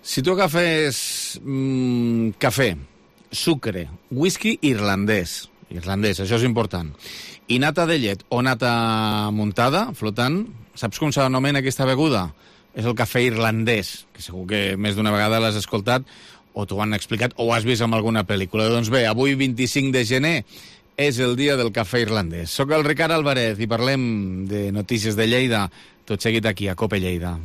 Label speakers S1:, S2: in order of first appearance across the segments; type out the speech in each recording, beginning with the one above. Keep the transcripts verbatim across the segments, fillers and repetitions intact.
S1: Si tu agafes mm, cafè, sucre, whisky irlandès, irlandès, això és important, i nata de llet o nata muntada, flotant, saps com s'anomena aquesta beguda? És el cafè irlandès, que segur que més d'una vegada l'has escoltat o t'ho han explicat o ho has vist en alguna pel·lícula. Doncs bé, avui, vint-i-cinc de gener, és el dia del cafè irlandès. Soc el Ricard Álvarez i parlem de notícies de Lleida, tot seguit aquí, a Cope Lleida.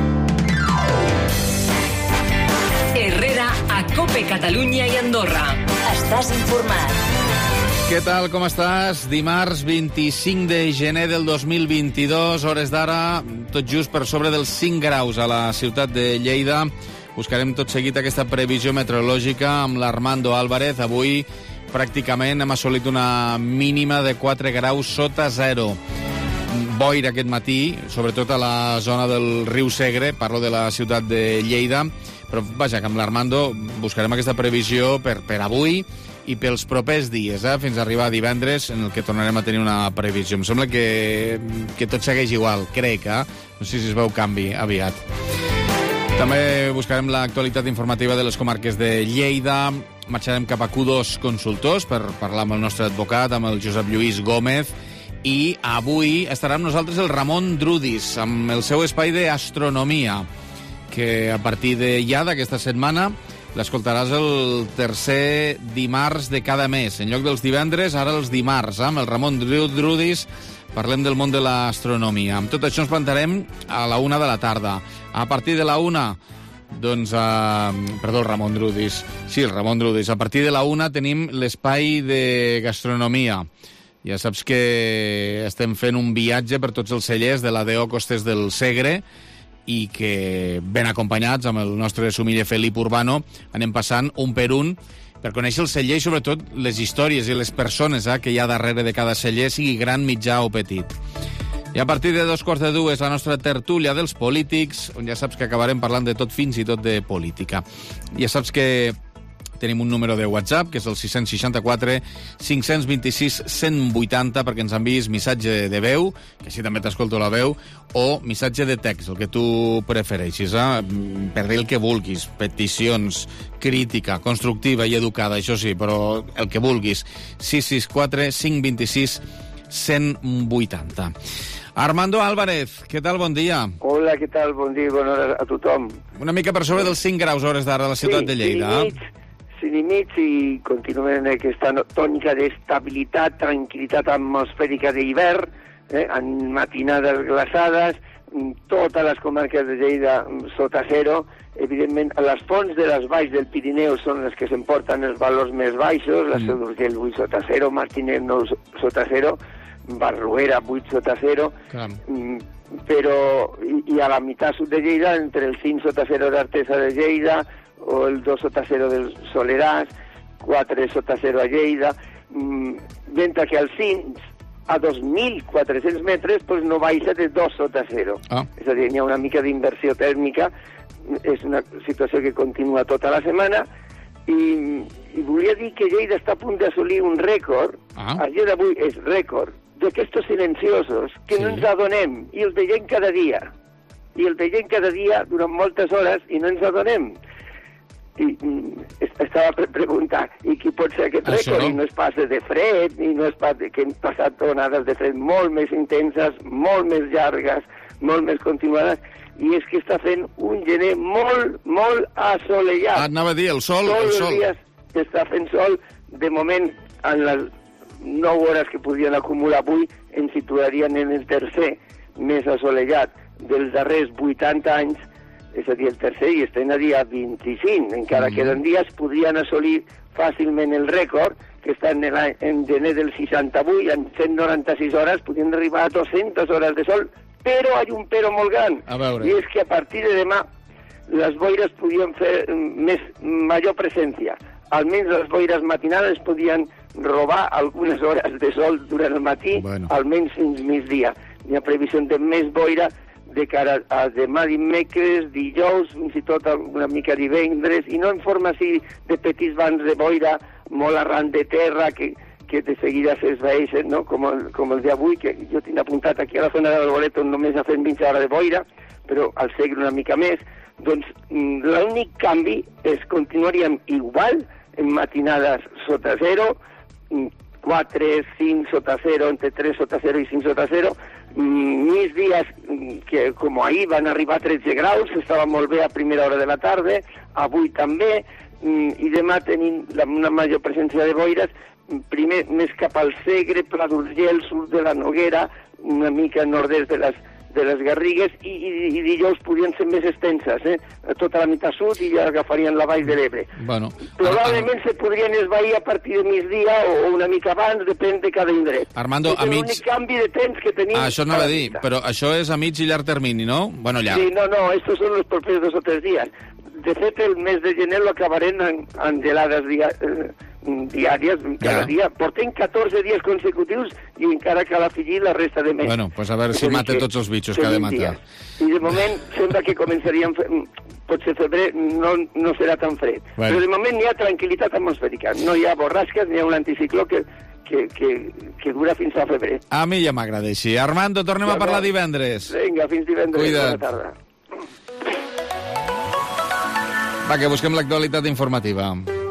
S2: Herrera, a Cope Catalunya i Andorra. Estàs informat.
S1: Què tal, com estàs? Dimarts vint-i-cinc de gener del dos mil vint-i-dos, hores d'ara, tot just per sobre dels cinc graus a la ciutat de Lleida. Buscarem tot seguit aquesta previsió meteorològica amb l'Armando Álvarez. Avui pràcticament hem assolit una mínima de quatre graus sota zero. Boira aquest matí, sobretot a la zona del riu Segre, parlo de la ciutat de Lleida, però vaja, que amb l'Armando buscarem aquesta previsió per, per avui i pels propers dies, eh? Fins a arribar a divendres, en el que tornarem a tenir una previsió. Em sembla que, que tot segueix igual, crec, eh? No sé si es veu canvi aviat. També buscarem l'actualitat informativa de les comarques de Lleida. Marxarem cap a Q dos Consultors per parlar amb el nostre advocat, amb el Josep Lluís Gómez. I avui estarà amb nosaltres el Ramon Drudis, amb el seu espai d'astronomia, que a partir de ja d'aquesta setmana l'escoltaràs el tercer dimarts de cada mes. En lloc dels divendres, ara els dimarts, eh? Amb el Ramon Drudis parlem del món de l'astronomia. Amb tot això ens plantarem a la una de la tarda. A partir de la una, doncs... Eh, perdó, el Ramon Drudis. Sí, el Ramon Drudis. A partir de la una tenim l'espai de gastronomia. Ja saps que estem fent un viatge per tots els cellers de la D O Costes del Segre i que, ben acompanyats amb el nostre sumiller Felip Urbano, anem passant un per un per conèixer el celler i sobretot les històries i les persones eh, que hi ha darrere de cada celler, sigui gran, mitjà o petit. I a partir de dos quarts de dues, la nostra tertúlia dels polítics, on ja saps que acabarem parlant de tot, fins i tot de política. Ja saps que tenim un número de WhatsApp, que és el sis sis quatre, cinc dos sis, cent vuitanta, perquè ens enviïs missatge de veu, que així també t'escolto la veu, o missatge de text, el que tu prefereixis, eh? Per dir el que vulguis, peticions, crítica, constructiva i educada, això sí, però el que vulguis. sis sis quatre, cinc dos sis, cent vuitanta. Armando Álvarez, què tal? Bon dia.
S3: Hola, què tal? Bon dia i bona hora a tothom.
S1: Una mica per sobre dels cinc graus hores d'ara a la ciutat
S3: sí,
S1: de Lleida.
S3: Sí, cinc i mig i continuem en aquesta tònica d'estabilitat, tranquil·litat atmosfèrica d'hivern, eh, en matinades glaçades, totes les comarques de Lleida sota zero. Evidentment, a les fonts de les valls del Pirineu són les que s'emporten els valors més baixos, la Seu d'Urgell vuit sota zero, Martinet nou sota zero, Barruera vuit sota zero, mm, però i, i a la meitat sud de Lleida, entre el cinc sota zero d'Artesa de Lleida, o el dos sota zero del Soleràs, quatre sota zero a Lleida, mm, mentre que al cinc, a dos mil quatre-cents metres, pues no baixa de dos sota zero. Ah. És a dir, hi ha una mica d'inversió tèrmica, és una situació que continua tota la setmana, i, i volia dir que Lleida està a punt d'assolir un rècord, ah. el dia d'avui és rècord, d'aquestos silenciosos, que sí. no ens adonem, i els veiem cada dia, i els veiem cada dia durant moltes hores, i no ens adonem. I mm, estava per preguntar, i qui pot ser aquest rècord? No? I no és pas de fred, i no és pas de que hem passat onades de fred molt més intenses, molt més llargues, molt més continuades, i és que està fent un gener molt, molt assolellat.
S1: Ah, anava a dir, el sol,
S3: Tots
S1: el sol.
S3: els dies està fent sol, de moment, en les nou hores que podien acumular avui, ens situarien en el tercer més assolellat dels darrers vuitanta anys, és a dir, el tercer, i estem a dia vint-i-cinc. Encara mm. queden dies, podrien assolir fàcilment el rècord, que està en, el, en gener del seixanta-vuit, en cent noranta-sis hores, podien arribar a dues-centes hores de sol, però hi ha un però molt gran, i és que a partir de demà les boires podien fer més, major presència. Almenys les boires matinades podien robar algunes hores de sol durant el matí, bueno. almenys fins migdia. Hi ha previsió de més boira de cara a demà dimecres, dijous, fins i tot una mica divendres, i no en forma així de petits vans de boira molt arran de terra que, que que de seguida s'esvaeixen, no? com, el, com el d'avui, que jo tinc apuntat aquí a la zona de l'Alboret on només ha fet vint hores de boira, però al Segre una mica més. Doncs l'únic canvi és continuaríem igual en matinades sota zero, quatre, cinc sota zero, entre tres sota zero i cinc sota zero, migdies que com ahir van arribar a tretze graus, estava molt bé a primera hora de la tarda, avui també, i demà tenim una major presència de boires, primer més cap al Segre, Pla d'Urgell, sud de la Noguera, una mica nord-est de les, de les Garrigues, i, i, i dijous podrien ser més extenses, eh? Tota la meitat sud i ja agafarien la vall de l'Ebre.
S1: Bueno,
S3: probablement Ar se podrien esvair a partir de migdia o una mica abans, depèn de cada indret.
S1: Armando, a mig...
S3: És l'únic canvi de temps que tenim.
S1: Ah, això anava a dir, però això és a mig i llarg termini, no? Bueno, llarg.
S3: Sí, no, no, estos son los propios dos o tres días. De fet, el mes de gener lo acabarem en, en gelades dia, eh, diàries, cada ja. dia. Portem catorze dies consecutius i encara cal afegir la resta de mes.
S1: Bueno, pues a veure si mata tots els bitxos que ha de matar.
S3: I de moment sembla que començaríem, potser febrer no, no serà tan fred. Bueno. Però de moment hi ha tranquil·litat atmosfèrica. No hi ha borrasques, ni hi ha un anticicló que, que, que, que dura fins a febrer.
S1: A mi ja m'agrada així. Armando, tornem ja, a parlar divendres.
S3: Vinga, fins divendres.
S1: Cuida't.
S3: Bona tarda.
S1: Va, que busquem l'actualitat informativa.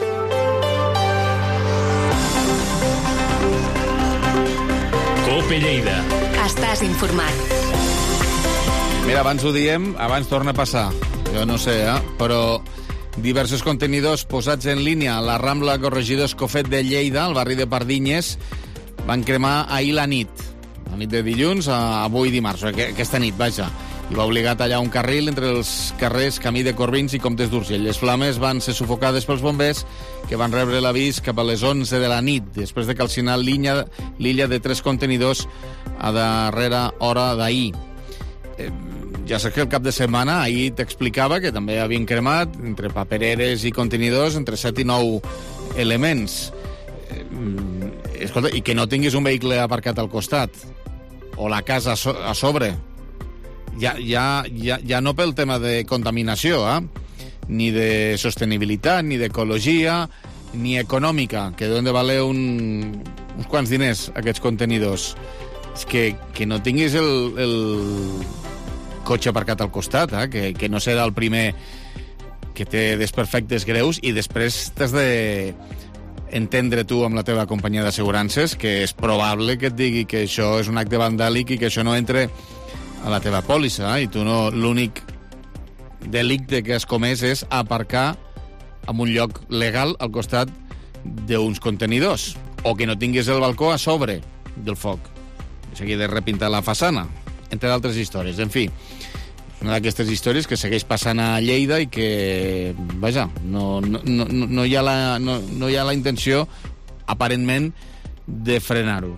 S2: Cope Lleida. Estàs informat.
S1: Mira, abans ho diem, abans torna a passar. Jo no sé, eh? Però diversos contenidors posats en línia a la Rambla Corregidor Escofet de Lleida, al barri de Pardinyes, van cremar ahir la nit. La nit de dilluns a avui dimarts, aquesta nit, vaja. I va obligar a tallar un carril entre els carrers Camí de Corbins i Comtes d'Urgell. Les flames van ser sufocades pels bombers, que van rebre l'avís cap a les onze de la nit, després de calcinar l'illa de tres contenidors a darrera hora d'ahir. Eh, ja saps que el cap de setmana, ahir t'explicava que també havien cremat, entre papereres i contenidors, entre set i nou elements. Eh, escolta, i que no tinguis un vehicle aparcat al costat, o la casa a, so a sobre. Ja, ja, ja, ja no pel tema de contaminació, eh? Ni de sostenibilitat, ni d'ecologia, ni econòmica, que deuen de valer un, uns quants diners, aquests contenidors. És que, que no tinguis el, el cotxe aparcat al costat, eh? que, que no serà el primer que té desperfectes greus i després t'has de entendre tu amb la teva companyia d'assegurances que és probable que et digui que això és un acte vandàlic i que això no entre a la teva pòlissa, eh? I tu no, l'únic delicte que has comès és aparcar en un lloc legal al costat d'uns contenidors, o que no tinguis el balcó a sobre del foc, o sigui, de repintar la façana, entre d'altres històries. En fi, una d'aquestes històries que segueix passant a Lleida i que, vaja, no, no, no, no, hi ha la, no, no hi ha la intenció, aparentment, de frenar-ho.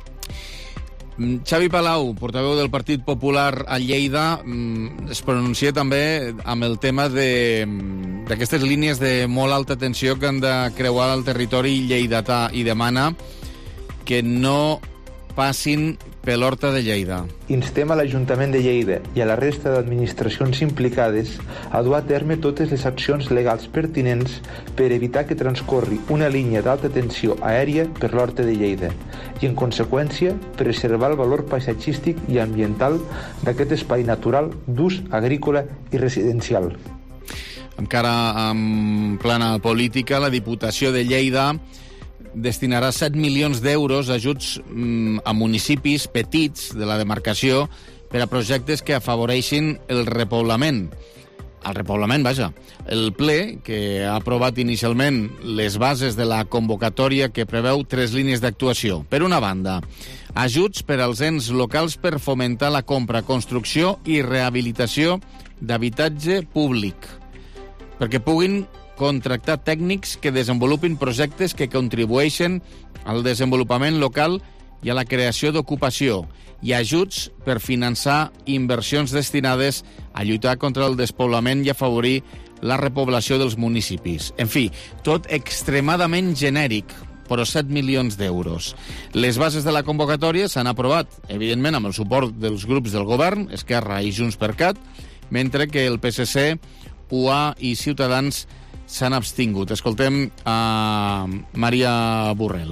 S1: Xavi Palau, portaveu del Partit Popular a Lleida, es pronuncia també amb el tema d'aquestes línies de molt alta tensió que han de creuar el territori lleidatà i demana que no passin per l'Horta de Lleida.
S4: Instem a l'Ajuntament de Lleida i a la resta d'administracions implicades a dur a terme totes les accions legals pertinents per evitar que transcorri una línia d'alta tensió aèria per l'Horta de Lleida i, en conseqüència, preservar el valor paisatgístic i ambiental d'aquest espai natural d'ús agrícola i residencial.
S1: Encara en plana política, la Diputació de Lleida destinarà set milions d'euros a ajuts a municipis petits de la demarcació per a projectes que afavoreixin el repoblament. El repoblament, vaja. El ple, que ha aprovat inicialment les bases de la convocatòria que preveu tres línies d'actuació. Per una banda, ajuts per als ens locals per fomentar la compra, construcció i rehabilitació d'habitatge públic, perquè puguin contractar tècnics que desenvolupin projectes que contribueixen al desenvolupament local i a la creació d'ocupació, i ajuts per finançar inversions destinades a lluitar contra el despoblament i afavorir la repoblació dels municipis. En fi, tot extremadament genèric, però set milions d'euros. Les bases de la convocatòria s'han aprovat, evidentment, amb el suport dels grups del govern, Esquerra i Junts per Cat, mentre que el P S C, U A i Ciutadans s'han abstingut. Escoltem a Maria Borrell.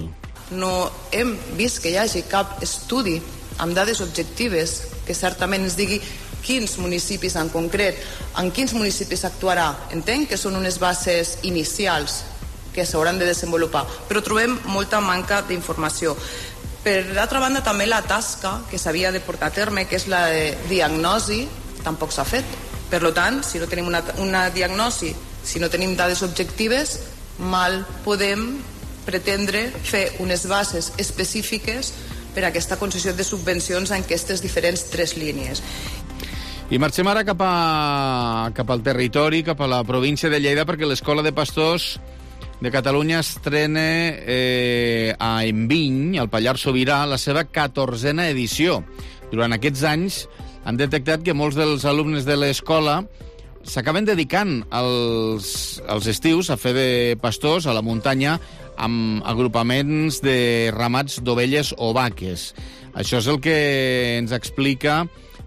S5: no hem vist que hi hagi cap estudi amb dades objectives que certament ens digui quins municipis en concret, en quins municipis actuarà. Entenc que són unes bases inicials que s'hauran de desenvolupar, però trobem molta manca d'informació. Per l'altra banda, també la tasca que s'havia de portar a terme, que és la de diagnosi, tampoc s'ha fet. Per tant, si no tenim una, una diagnosi, si no tenim dades objectives, mal podem pretendre fer unes bases específiques per a aquesta concessió de subvencions en aquestes diferents tres línies.
S1: I marxem ara cap, a, cap al territori, cap a la província de Lleida, perquè l'Escola de Pastors de Catalunya estrena eh, a Enviny, al Pallars Sobirà, la seva catorzena edició. Durant aquests anys han detectat que molts dels alumnes de l'escola s'acaben dedicant als, als estius a fer de pastors a la muntanya amb agrupaments de ramats d'ovelles o vaques. Això és el que ens explica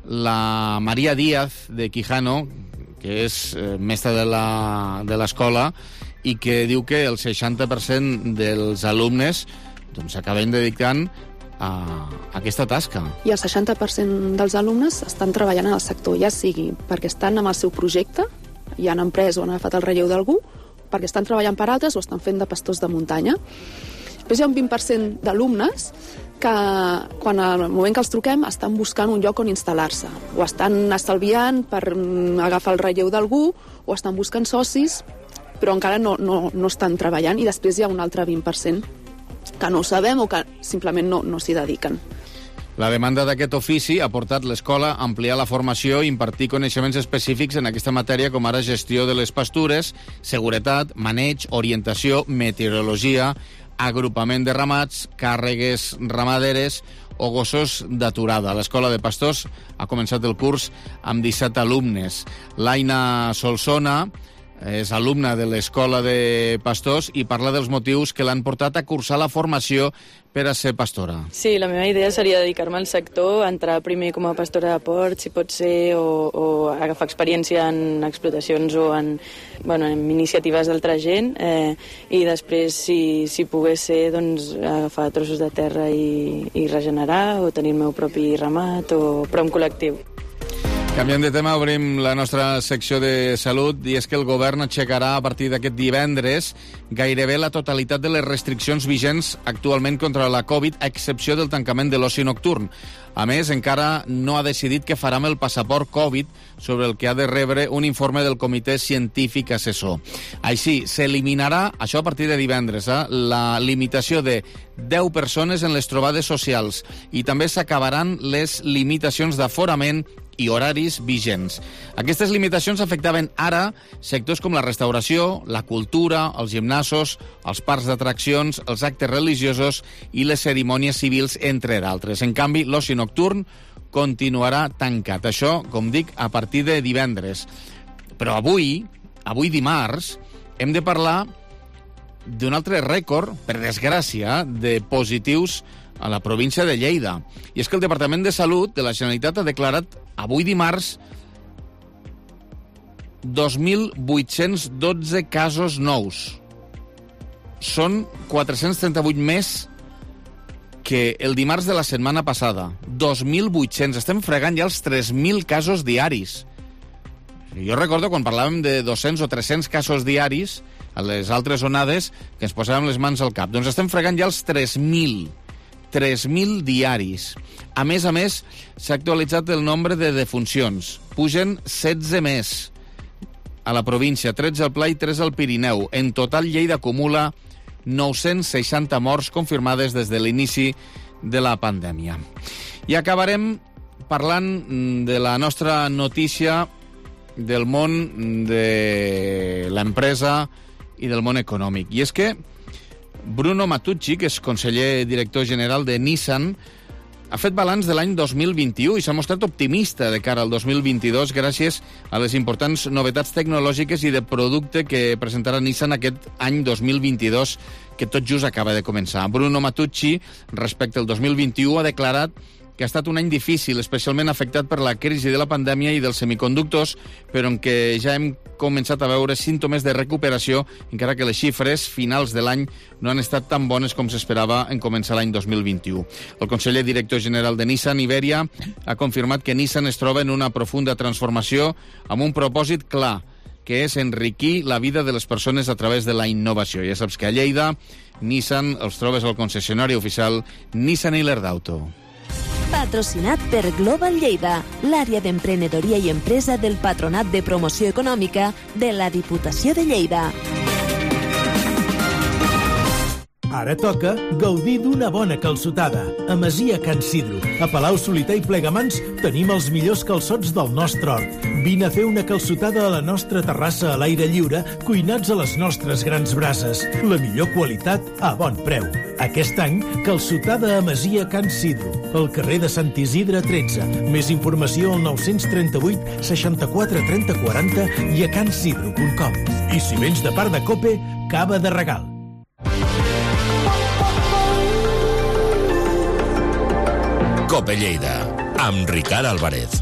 S1: la Maria Díaz de Quijano, que és eh, mestra de la, de l'escola, i que diu que el seixanta per cent dels alumnes doncs, s'acaben dedicant a aquesta tasca.
S6: I el seixanta per cent dels alumnes estan treballant en el sector, ja sigui perquè estan amb el seu projecte, ja han emprès o han agafat el relleu d'algú, perquè estan treballant per altres o estan fent de pastors de muntanya. Després hi ha un vint per cent d'alumnes que, quan al moment que els truquem, estan buscant un lloc on instal·lar-se, o estan estalviant per agafar el relleu d'algú, o estan buscant socis, però encara no, no, no estan treballant, i després hi ha un altre vint per cent que no ho sabem o que simplement no, no s'hi dediquen.
S1: La demanda d'aquest ofici ha portat l'escola a ampliar la formació i impartir coneixements específics en aquesta matèria, com ara gestió de les pastures, seguretat, maneig, orientació, meteorologia, agrupament de ramats, càrregues ramaderes o gossos d'aturada. L'Escola de Pastors ha començat el curs amb disset alumnes. L'Aina Solsona és alumna de l'Escola de Pastors i parla dels motius que l'han portat a cursar la formació per a ser pastora.
S7: Sí, la meva idea seria dedicar-me al sector, entrar primer com a pastora de port, si pot ser, o, o agafar experiència en explotacions o en, bueno, en iniciatives d'altra gent, eh, i després, si, si pogués ser, doncs, agafar trossos de terra i, i regenerar, o tenir el meu propi ramat, o però un col·lectiu.
S1: Canviant de tema, obrim la nostra secció de salut, i és que el govern aixecarà a partir d'aquest divendres gairebé la totalitat de les restriccions vigents actualment contra la Covid, a excepció del tancament de l'oci nocturn. A més, encara no ha decidit què farà amb el passaport Covid, sobre el que ha de rebre un informe del comitè científic assessor. Així, s'eliminarà, això a partir de divendres, eh, la limitació de deu persones en les trobades socials, i també s'acabaran les limitacions d'aforament i horaris vigents. Aquestes limitacions afectaven ara sectors com la restauració, la cultura, els gimnasos, els parcs d'atraccions, els actes religiosos i les cerimònies civils, entre d'altres. En canvi, l'oci nocturn continuarà tancat. Això, com dic, a partir de divendres. Però avui, avui dimarts, hem de parlar d'un altre rècord, per desgràcia, de positius a la província de Lleida. I és que el Departament de Salut de la Generalitat ha declarat avui dimarts dos mil vuit-cents dotze casos nous. Són quatre-cents trenta-vuit més que el dimarts de la setmana passada. dos mil vuit-cents. Estem fregant ja els tres mil casos diaris. Jo recordo quan parlàvem de dos-cents o tres-cents casos diaris a les altres onades que ens posàvem les mans al cap. Doncs estem fregant ja els tres mil. tres mil diaris. A més a més, s'ha actualitzat el nombre de defuncions. Pugen setze més a la província, tretze al Pla i tres al Pirineu. En total, Lleida acumula nou-cents seixanta morts confirmades des de l'inici de la pandèmia. I acabarem parlant de la nostra notícia del món de l'empresa i del món econòmic. I és que Bruno Matucci, que és conseller director general de Nissan, ha fet balanç de l'any dos mil vint-i-u i s'ha mostrat optimista de cara al dos mil vint-i-dos gràcies a les importants novetats tecnològiques i de producte que presentarà Nissan aquest any dos mil vint-i-dos, que tot just acaba de començar. Bruno Matucci, respecte al dos mil vint-i-u, ha declarat que ha estat un any difícil, especialment afectat per la crisi de la pandèmia i dels semiconductors, però en què ja hem començat a veure símptomes de recuperació, encara que les xifres finals de l'any no han estat tan bones com s'esperava en començar l'any dos mil vint-i-u. El conseller director general de Nissan, Iberia, ha confirmat que Nissan es troba en una profunda transformació amb un propòsit clar, que és enriquir la vida de les persones a través de la innovació. Ja saps que a Lleida, Nissan els trobes al concessionari oficial Nissan i l'Erdauto.
S8: Patrocinat per Global Lleida, l'àrea d'emprenedoria i empresa del Patronat de Promoció Econòmica de la Diputació de Lleida.
S9: Ara toca gaudir d'una bona calçotada. A Masia Can Sidro, a Palau Solità i Plegamans, tenim els millors calçots del nostre hort. Vine a fer una calçotada a la nostra terrassa a l'aire lliure, cuinats a les nostres grans brases. La millor qualitat a bon preu. Aquest any, calçotada a Masia Can Sidro, al carrer de Sant Isidre tretze. Més informació al nou tres vuit, seixanta-quatre, trenta, quaranta i a cansidro punt com. I si vens de part de Cope, cava de regal.
S10: Cope Lleida, amb Ricard Álvarez.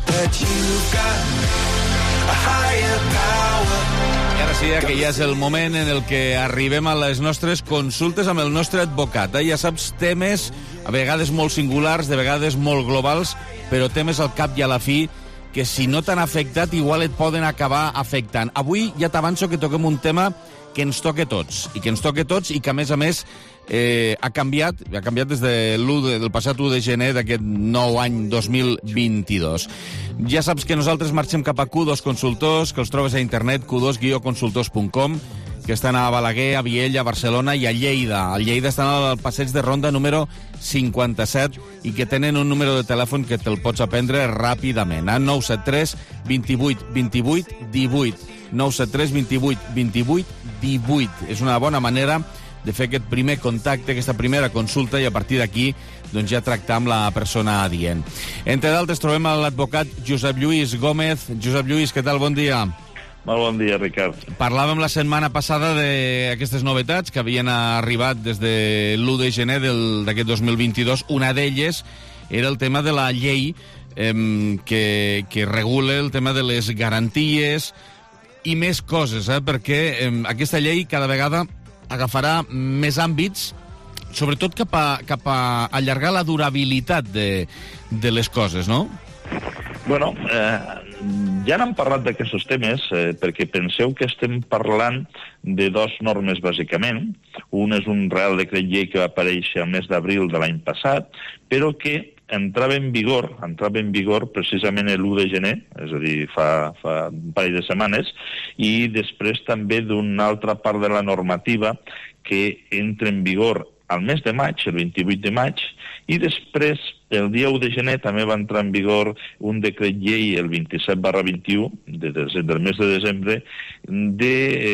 S1: I ara sí, que ja és el moment en el que arribem a les nostres consultes amb el nostre advocat. Eh? Ja saps, temes a vegades molt singulars, de vegades molt globals, però temes al cap i a la fi que si no t'han afectat igual et poden acabar afectant. Avui ja t'avanço que toquem un tema que ens toque tots, i que ens toque tots i que a més a més eh, ha canviat, ha canviat des de l'u de, del passat u de gener d'aquest nou any dos mil vint-i-dos. Ja saps que nosaltres marxem cap a Q dos Consultors, que els trobes a internet, q dos guió consultors punt com, que estan a Balaguer, a Viella, a Barcelona i a Lleida. A Lleida estan al passeig de Ronda número cinquanta-set i que tenen un número de telèfon que te'l pots aprendre ràpidament. A nou set tres, vint-i-vuit, vint-i-vuit, divuit. nou set tres, vint-i-vuit, vint-i-vuit, divuit. És una bona manera de fer aquest primer contacte, aquesta primera consulta, i a partir d'aquí doncs ja tractar amb la persona adient. Entre d'altres trobem l'advocat Josep Lluís Gómez. Josep Lluís, què tal? Bon dia.
S11: Molt bon dia, Ricard.
S1: Parlàvem la setmana passada d'aquestes novetats que havien arribat des de l'u de gener d'aquest dos mil vint-i-dos. Una d'elles era el tema de la llei eh, que, que regula el tema de les garanties i més coses, eh? perquè eh, aquesta llei cada vegada agafarà més àmbits, sobretot cap a, cap a allargar la durabilitat de, de les coses, no?
S11: Bueno, eh, ja n'hem parlat d'aquests temes eh, perquè penseu que estem parlant de dos normes, bàsicament. Un és un Real Decret Llei que va aparèixer al mes d'abril de l'any passat, però que entrava en vigor, entrava en vigor precisament l'u de gener, és a dir, fa, fa un parell de setmanes, i després també d'una altra part de la normativa que entra en vigor al mes de maig, el vint-i-vuit de maig, i després, el dia u de gener, també va entrar en vigor un decret llei, el vint-i-set barra vint-i-u, de, de, del mes de desembre, de,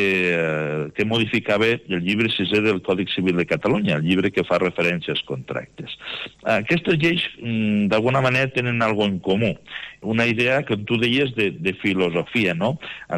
S11: eh, que modificava el llibre sisè del Còdic Civil de Catalunya, el llibre que fa referència als contractes. Aquestes lleis, d'alguna manera, tenen alguna en comú. Una idea que tu deies de, de filosofia, no?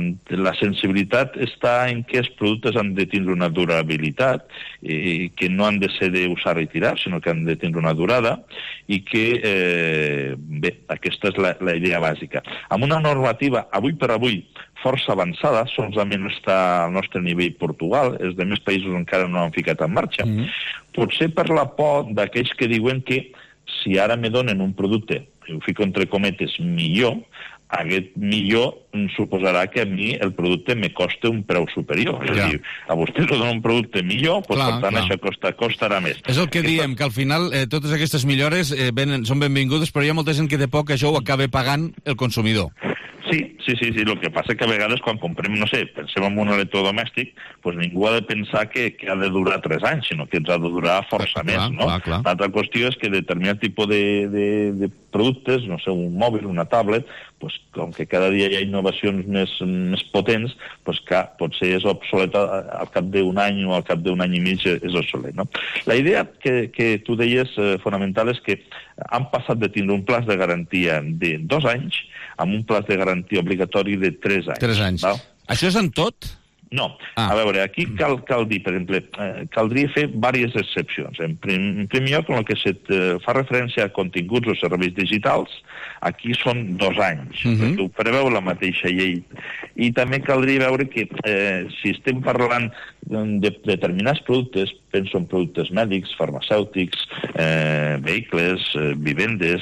S11: La sensibilitat està en que els productes han de tindre una durabilitat, eh, que no han de ser d'usar i tirar, sinó que han de tindre una durada, i que, eh, bé, aquesta és la, la idea bàsica. Amb una normativa, avui per avui, força avançada, solament està al nostre nivell Portugal, els demés països encara no han ficat en marxa, mm-hmm. potser per la por d'aquells que diuen que si ara me donen un producte, ho fico entre cometes, millor, aquest millor suposarà que a mi el producte me costa un preu superior. Ja. És a dir, a vostè li dona un producte millor, doncs, clar, per tant, clar. Això costa, costarà més.
S1: És el que Aquesta... diem, que al final eh, totes aquestes millores eh, venen, són benvingudes, però hi ha molta gent que de poc això ho acaba pagant el consumidor.
S11: Sí, sí, sí, sí. El que passa que a vegades quan comprem, no sé, pensem en un electrodomèstic, doncs ningú ha de pensar que, que ha de durar tres anys, sinó que ens ha de durar força clar, més, no? Clar, clar. L'altra qüestió és que determinat tipus de, de, de productes, no sé, un mòbil, una tablet, doncs, com que cada dia hi ha innovacions més, més potents, doncs que potser és obsoleta al cap d'un any o al cap d'un any i mig és obsolet, no? La idea que, que tu deies eh, fonamental és que han passat de tindre un plaç de garantia de dos anys amb un plaç de garantia obligatori de tres anys.
S1: Tres anys. Val? Això és en tot?
S11: No. Ah. A veure, aquí cal, cal dir, per exemple, eh, caldria fer diverses excepcions. En, prim, en primer lloc, en el que se fa referència a continguts o serveis digitals, aquí són dos anys, uh-huh. perquè ho preveu la mateixa llei. I també caldria veure que eh, si estem parlant de determinats productes, penso en productes mèdics, farmacèutics, eh, vehicles, eh, vivendes,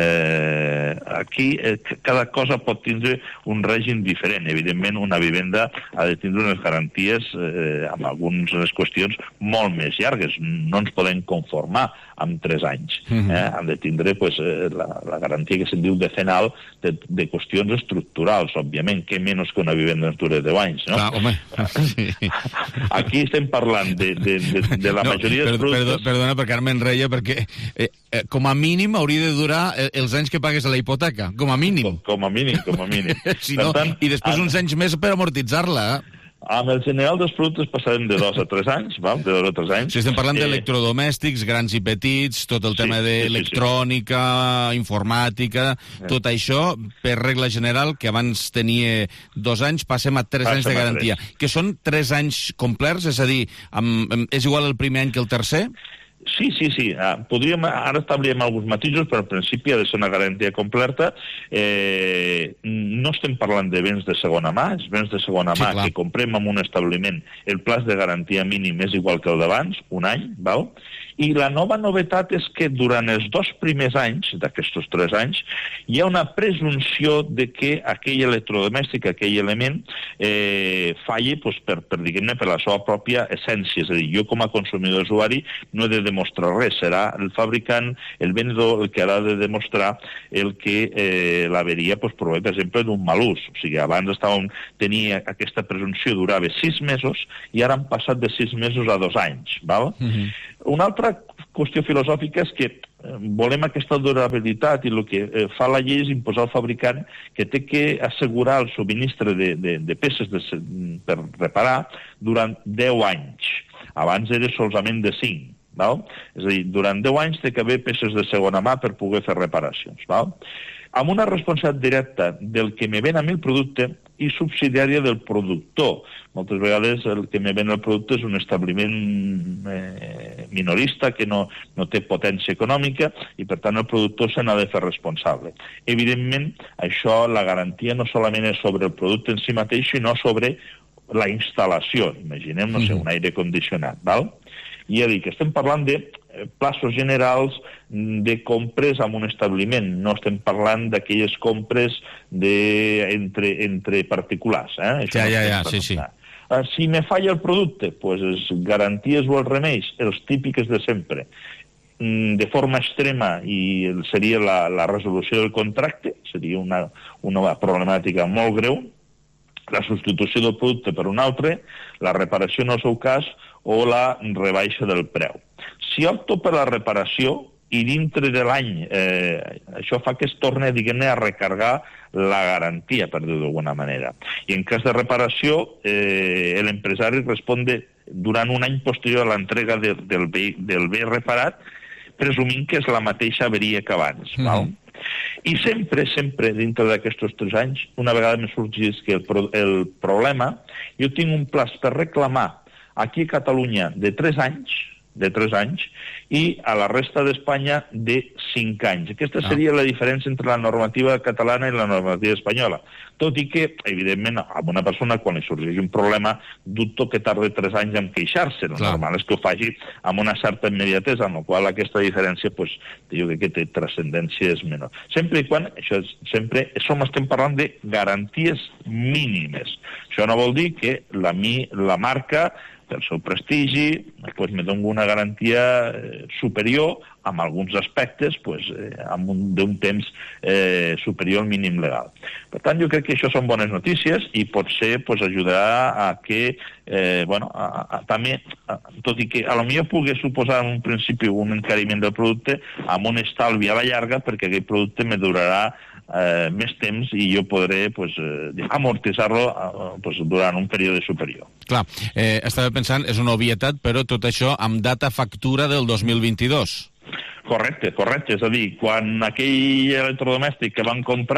S11: eh, aquí eh, cada cosa pot tindre un règim diferent. Evidentment, una vivenda ha de tindre unes garanties eh, amb algunes qüestions molt més llargues. No ens podem conformar amb tres anys. Uh-huh. eh? Han de tindre pues, eh, la, la garantia que se'n diu decenal de, de qüestions estructurals, òbviament, que menys que una vivenda ens dura deu anys, no?
S1: Clar, home. Sí.
S11: Aquí estem parlant de, de, de, de la no, majoria dels productes...
S1: Perdona, perdona, perquè ara me'n reia, perquè eh, eh, com a mínim hauria de durar els anys que pagues a la hipoteca, com a mínim.
S11: Com, com a mínim, com a mínim.
S1: Si no, tant, I després uns anys més per amortitzar-la, eh?
S11: Amb el general dels productes passarem de dos a tres anys, val? de dos a tres anys.
S1: Si estem parlant eh... d'electrodomèstics, grans i petits, tot el sí, tema d'electrònica, sí, sí. informàtica, eh. tot això, per regla general, que abans tenia dos anys, passem a tres passem anys de garantia. Que són tres anys complerts? És a dir, amb, amb, és igual el primer any que el tercer?
S11: Sí, sí, sí. Podríem, ara establíem alguns matisos, però al principi ha de ser una garantia completa. Eh, no estem parlant de béns de segona mà, els béns de segona mà sí, que comprem en un establiment, el plaç de garantia mínim és igual que el d'abans, un any, val? I la nova novetat és que durant els dos primers anys, d'aquests tres anys, hi ha una presumpció de que aquell electrodomèstic, aquell element, eh, falli pues, per, per, diguem-ne, per la seva pròpia essència. És a dir, jo com a consumidor usuari no he de demostrar res. Serà el fabricant, el venedor, el que ha de demostrar el que eh, l'averia pues, prové, per exemple, d'un mal ús. O sigui, abans estàvem, tenia aquesta presumpció, durava sis mesos, i ara han passat de sis mesos a dos anys. Val? Mm-hmm. Una altra qüestió filosòfica és que volem aquesta durabilitat i el que fa la llei és imposar al fabricant que té que assegurar el subministre de, de, de peces de, per reparar durant deu anys. Abans era solament de cinc. Val? És a dir, durant deu anys té que haver peces de segona mà per poder fer reparacions. Val? Amb una responsabilitat directa del que me ven a mi el producte i subsidiària del productor. Moltes vegades el que me ven el producte és un establiment eh, minorista que no, no té potència econòmica i, per tant, el productor se n'ha de fer responsable. Evidentment, això, la garantia no solament és sobre el producte en si mateix, sinó sobre la instal·lació. Imaginem, no sé, un aire condicionat, val? I ja dic, estem parlant de plaços generals de compres en un establiment. No estem parlant d'aquelles compres de, entre, entre particulars. Eh?
S1: Això ja, no ja, ja, sí, sí.
S11: Uh, si me falla el producte, pues les garanties o els remeis, els típics de sempre, de forma extrema, i seria la, la resolució del contracte, seria una, una problemàtica molt greu, la substitució del producte per un altre, la reparació en el seu cas, o la rebaixa del preu. Si opto per la reparació i dintre de l'any eh, això fa que es torni, diguem-ne, a recargar la garantia, per dir-ho d'alguna manera. I en cas de reparació, eh, l'empresari responde durant un any posterior a l'entrega de, del, bé, del bé reparat, presumint que és la mateixa averia que abans. Mm-hmm. Val? I sempre, sempre, dintre d'aquests tres anys, una vegada me sorgís que el, pro, el problema, jo tinc un plaç per reclamar aquí a Catalunya de tres anys, de tres anys, i a la resta d'Espanya de cinc anys. Aquesta seria la diferència entre la normativa catalana i la normativa espanyola. Tot i que, evidentment, a una persona, quan li sorgeix un problema, dubto que tardi tres anys en queixar-se. El normal és que ho faci amb una certa immediatesa, amb la qual aquesta diferència, pues, jo crec que té transcendència és menor. Sempre i quan, això és, sempre, som estem parlant de garanties mínimes. Això no vol dir que la, mi, la marca, pel seu prestigi, pues, me dono una garantia eh, superior amb alguns aspectes, pues, eh, amb un, d'un temps eh, superior al mínim legal. Per tant, jo crec que això són bones notícies i potser pues, ajudarà a que, eh, bueno, a, a, també, a, tot i que a lo millor pugui suposar en un principi un encariment del producte, amb un estalvi a la llarga, perquè aquell producte me durarà eh, més temps i jo podré pues, eh, amortitzar-lo eh, pues, durant un període superior.
S1: Clar, eh, estava pensant, és una obvietat, però tot això amb data factura del dos mil vint-i-dos.
S11: Correcte, correcte. És a dir, quan aquell electrodomèstic que van comprar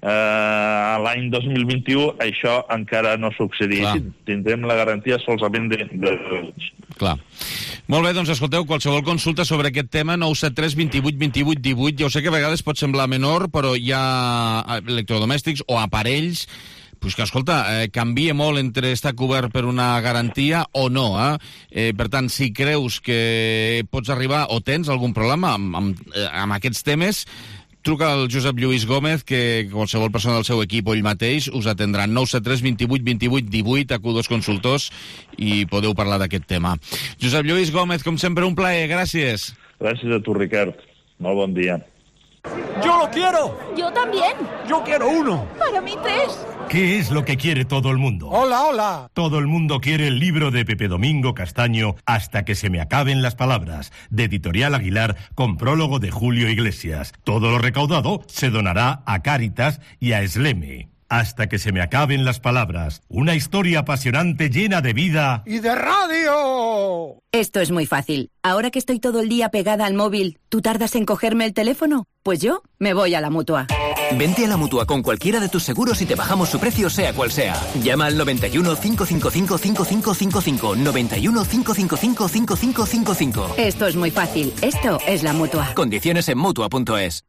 S11: eh, l'any dos mil vint-i-u això encara no succedirà. Tindrem la garantia solament de... de...
S1: Clar. Molt bé, doncs escolteu, qualsevol consulta sobre aquest tema, nou set tres vint vuit vint vuit divuit, ja ho sé que a vegades pot semblar menor, però hi ha electrodomèstics o aparells pues que, escolta, eh, canvia molt entre estar cobert per una garantia o no. Eh? Eh, per tant, si creus que pots arribar o tens algun problema amb, amb, amb aquests temes, truca al Josep Lluís Gómez, que qualsevol persona del seu equip o ell mateix us atendrà. nou set tres vint vuit vint vuit divuit, acudos consultors, i podeu parlar d'aquest tema. Josep Lluís Gómez, com sempre, un plaer. Gràcies.
S11: Gràcies a tu, Ricard. Molt bon dia.
S12: ¡Yo lo quiero!
S13: ¡Yo también!
S12: ¡Yo quiero uno!
S13: ¡Para mí tres!
S14: ¿Qué es lo que quiere todo el mundo?
S12: ¡Hola, hola!
S14: Todo el mundo quiere el libro de Pepe Domingo Castaño, Hasta que se me acaben las palabras, de Editorial Aguilar, con prólogo de Julio Iglesias. Todo lo recaudado se donará a Cáritas y a Esleme. Hasta que se me acaben las palabras. Una historia apasionante llena de vida...
S12: ¡Y de radio!
S15: Esto es muy fácil. Ahora que estoy todo el día pegada al móvil, ¿tú tardas en cogerme el teléfono? Pues yo me voy a la Mutua.
S16: Vente a la Mutua con cualquiera de tus seguros y te bajamos su precio sea cual sea. Llama al noventa y uno, cinco cinco cinco, cinco cinco cinco cinco, noventa y uno, cinco cinco cinco, cinco cinco cinco cinco.
S15: Esto es muy fácil. Esto es la Mutua.
S16: Condiciones en Mutua punto es.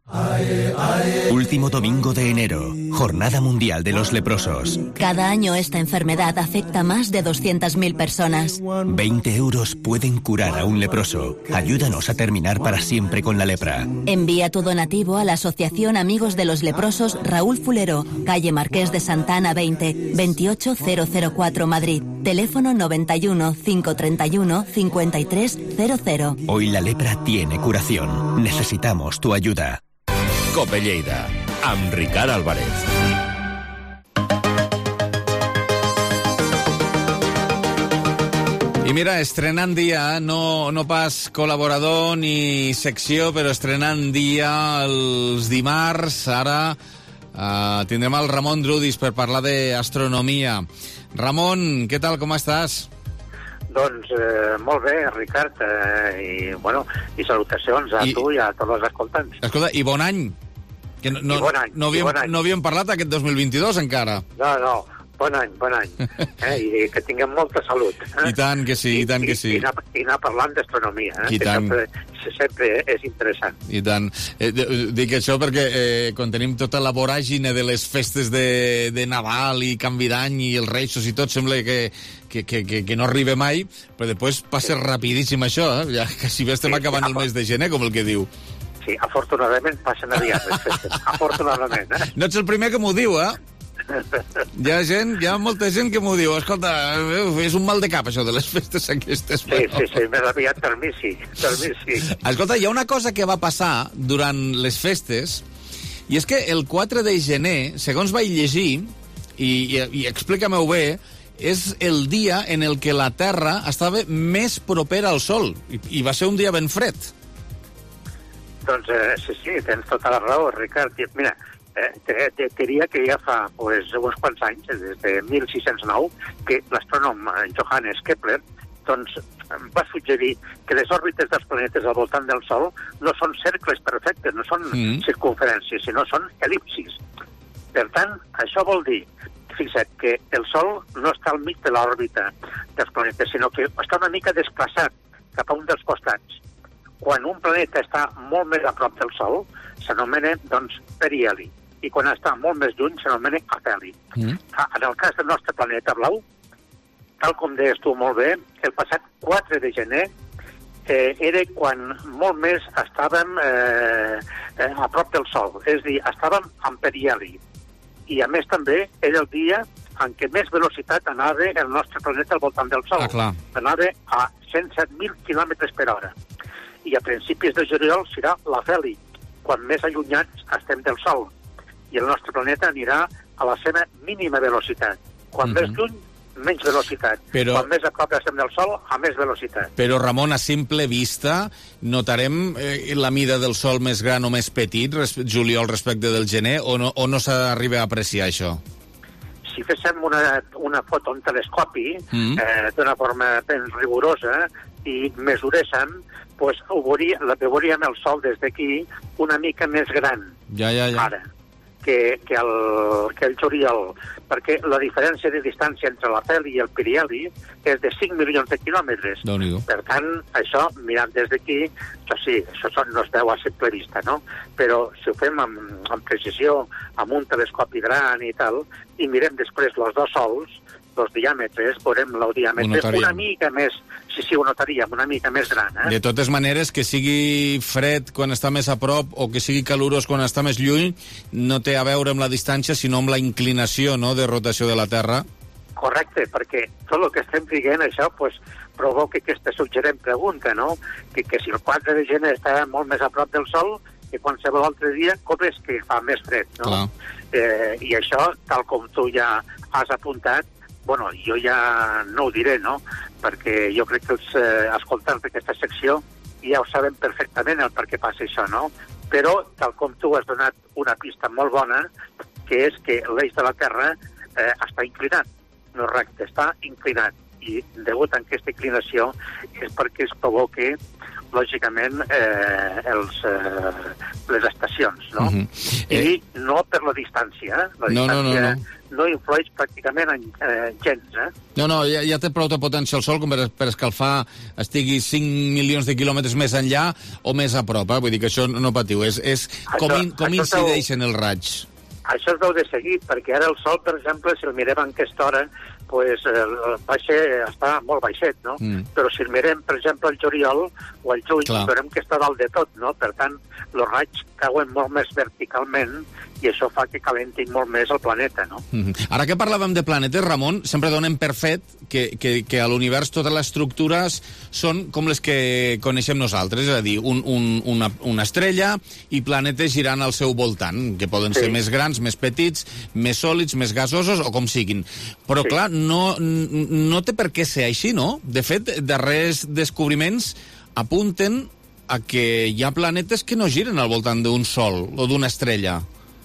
S17: Último domingo de enero. Jornada Mundial de los Leprosos.
S8: Cada año esta enfermedad afecta a más de doscientas mil personas.
S17: veinte euros pueden curar a un leproso. Ayúdanos a terminar para siempre con la lepra.
S8: Envía tu donativo a la Asociación Amigos de los Leprosos Raúl Fulero, calle Marqués de Santana veinte, veintiocho mil cuatro, Madrid. Teléfono noventa y uno, cinco treinta y uno, cincuenta y tres cero cero.
S17: Hoy la lepra tiene curación. Necesitamos tu ayuda.
S10: Cope Lleida, amb Ricard Álvarez.
S1: I mira, estrenant dia, no, no pas col·laborador ni secció, però estrenant dia els dimarts. Ara uh, tindrem el Ramon Drudis per parlar d'astronomia. Ramon, què tal, com estàs?
S18: Doncs eh, molt bé, Ricard, eh, i, bueno, i salutacions a I, tu i a tots els escoltants.
S1: Escolta, i bon any. Que no, no,
S18: bon any,
S1: no, havíem,
S18: bon any.
S1: no havíem parlat aquest dos mil vint-i-dos encara.
S18: No, no, bon any, bon any. Eh, I que tinguem molta salut. Eh?
S1: I tant que sí, i tant que sí.
S18: I, i, anar, i anar parlant d'astronomia, eh?
S1: I
S18: que
S1: tant.
S18: sempre, sempre és interessant.
S1: I tant. Eh, dic això perquè eh, quan tenim tota la voràgine de les festes de, de Nadal i Canvi d'Any i els Reixos i tot, sembla que, que, que, que, que no arriba mai, però després passa rapidíssim això, eh? Ja quasi bé estem sí, acabant sí, el mes de gener, com el que diu.
S18: Sí, afortunadament passen aviat les festes. Afortunadament, eh?
S1: No ets el primer que m'ho diu, eh? Hi ha gent, hi ha molta gent que m'ho diu. Escolta, és un mal de cap, això de les festes aquestes.
S18: Sí, sí, sí, més aviat per mi sí, per mi sí.
S1: Escolta, hi ha una cosa que va passar durant les festes, i és que el quatre de gener, segons vaig llegir, i, i, i explica-m'ho bé, és el dia en el que la Terra estava més propera al Sol, i, i va ser un dia ben fred.
S18: Doncs eh, sí, sí, tens tota la raó, Ricard. Mira, eh, te, te diria que ja fa pues, uns quants anys, des de mil sis-cents nou, que l'astrònom Johannes Kepler doncs, va suggerir que les òrbites dels planetes al voltant del Sol no són cercles perfectes, no són mm. circunferències, sinó són elipsis. Per tant, això vol dir, fixa't, que el Sol no està al mig de l'òrbita dels planetes, sinó que està una mica desplaçat cap a un dels costats. Quan un planeta està molt més a prop del Sol, s'anomena, doncs, periheli. I quan està molt més lluny, s'anomena afeli. Mm. En el cas del nostre planeta blau, tal com deies tu molt bé, el passat quatre de gener eh, era quan molt més estàvem eh, eh, a prop del Sol. És a dir, estàvem en periheli. I, a més, també era el dia en què més velocitat anava el nostre planeta al voltant del Sol.
S1: Ah, clar.
S18: Anava a cent set mil quilòmetres per hora. I a principis de juliol serà l'afeli, quan més allunyats estem del Sol. I el nostre planeta anirà a la seva mínima velocitat. Quan mm-hmm. més lluny, menys velocitat. Però... Quan més a prop estem del Sol, a més velocitat.
S1: Però, Ramon, a simple vista, notarem eh, la mida del Sol més gran o més petit, res... juliol respecte del gener, o no, o no s'arriba a apreciar això?
S18: Si féssim una, una foto en telescopi, mm. eh, d'una forma ben rigorosa, i mesuréssim, pues, ho veuria, la veuríem el Sol des d'aquí una mica més gran.
S1: Ja, ja, ja.
S18: Ara. que, que, el, que el juliol, perquè la diferència de distància entre la Peli i el Pirelli és de cinc milions de quilòmetres. Per tant, això, mirant des d'aquí, això sí, això no es veu a simple vista, no? Però si ho fem amb, amb precisió, amb un telescopi gran i tal, i mirem després els dos sols, els diàmetres, veurem el diàmetre una mica més, sí, sí, ho notaríem, una mica més gran. Eh?
S1: De totes maneres, que sigui fred quan està més a prop o que sigui calorós quan està més lluny, no té a veure amb la distància, sinó amb la inclinació, no?, de rotació de la Terra.
S18: Correcte, perquè tot el que estem dient, això, pues, provoca aquesta suggerent pregunta, no?, que, que si el quatre de gener està molt més a prop del Sol que qualsevol altre dia, com és que fa més fred, no? Eh, I això, tal com tu ja has apuntat, bueno, jo ja no ho diré, no?, perquè jo crec que els eh, escoltants d'aquesta secció ja ho saben perfectament el per què passa això, no? Però, tal com tu has donat una pista molt bona, que és que l'eix de la Terra eh, està inclinat, no recte, està inclinat. I, degut a aquesta inclinació, és perquè es provoca, lògicament, eh, els, eh, les estacions, no? Uh-huh. I eh... no per la distància, eh? La
S1: no,
S18: distància
S1: no, no, no.
S18: no influeix pràcticament en eh, gens, eh?
S1: No, no, ja, ja té prou de potència el Sol com per, per escalfar estigui cinc milions de quilòmetres més enllà o més a prop, eh? Vull dir que això no patiu, és, és això, com, in, com incideixen els raigs.
S18: Això es veu de seguit, perquè ara el Sol, per exemple, si el mirem en aquesta hora, pues, el baixe està molt baixet, no? Mm. Però si el mirem, per exemple, el juliol o el juny, veurem que està dalt de tot, no? Per tant, els raigs cauen molt més verticalment i això fa que calentin molt més el planeta, no?
S1: Mm-hmm. Ara que parlàvem de planetes, Ramon, sempre donem per fet que, que, que a l'univers totes les estructures són com les que coneixem nosaltres, és a dir, un, un, una, una estrella i planetes girant al seu voltant, que poden sí. ser més grans, més petits, més sòlids, més gasosos o com siguin. Però, sí. clar, no, no té per què ser així, no? De fet, darrers descobriments apunten a que hi ha planetes que no giren al voltant d'un sol o d'una estrella.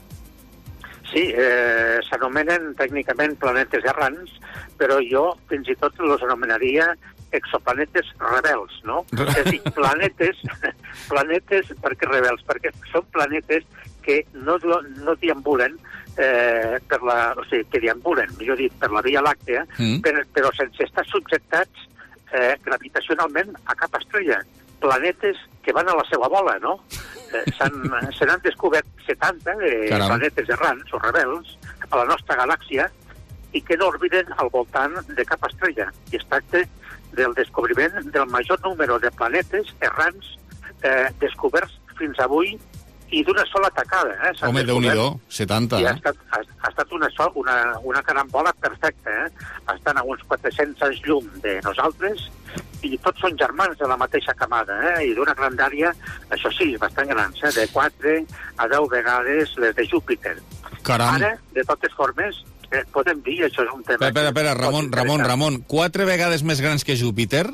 S18: Sí, eh, s'anomenen tècnicament planetes errants, però jo fins i tot els anomenaria exoplanetes rebels, no? És a dir, planetes, planetes perquè rebels, perquè són planetes que no, no deambulen eh, per la, o sigui, que deambulen, millor dit, per la Via Làctea, mm. però, però sense estar subjectats eh, gravitacionalment a cap estrella. Planetes que van a la seva bola, no? Eh, se n'han descobert setanta eh, planetes errants o rebels a la nostra galàxia i que no orbiten al voltant de cap estrella. I es tracta del descobriment del major número de planetes errants eh, descoberts fins avui i d'una sola tacada. Eh?
S1: Home, Déu-n'hi-do, setanta.
S18: I ha estat, ha, ha estat una, sol, una, una carambola perfecta. Eh? Estan a uns quatre-cents anys llum de nosaltres i tots són germans de la mateixa camada, eh? I d'una grandària, això sí, bastant grans, eh? De quatre a deu vegades les de Júpiter.
S1: Caram.
S18: Ara, de totes formes, eh, podem dir, això és un tema...
S1: Espera, espera, Ramon, Ramon, Ramon, quatre vegades més grans que Júpiter?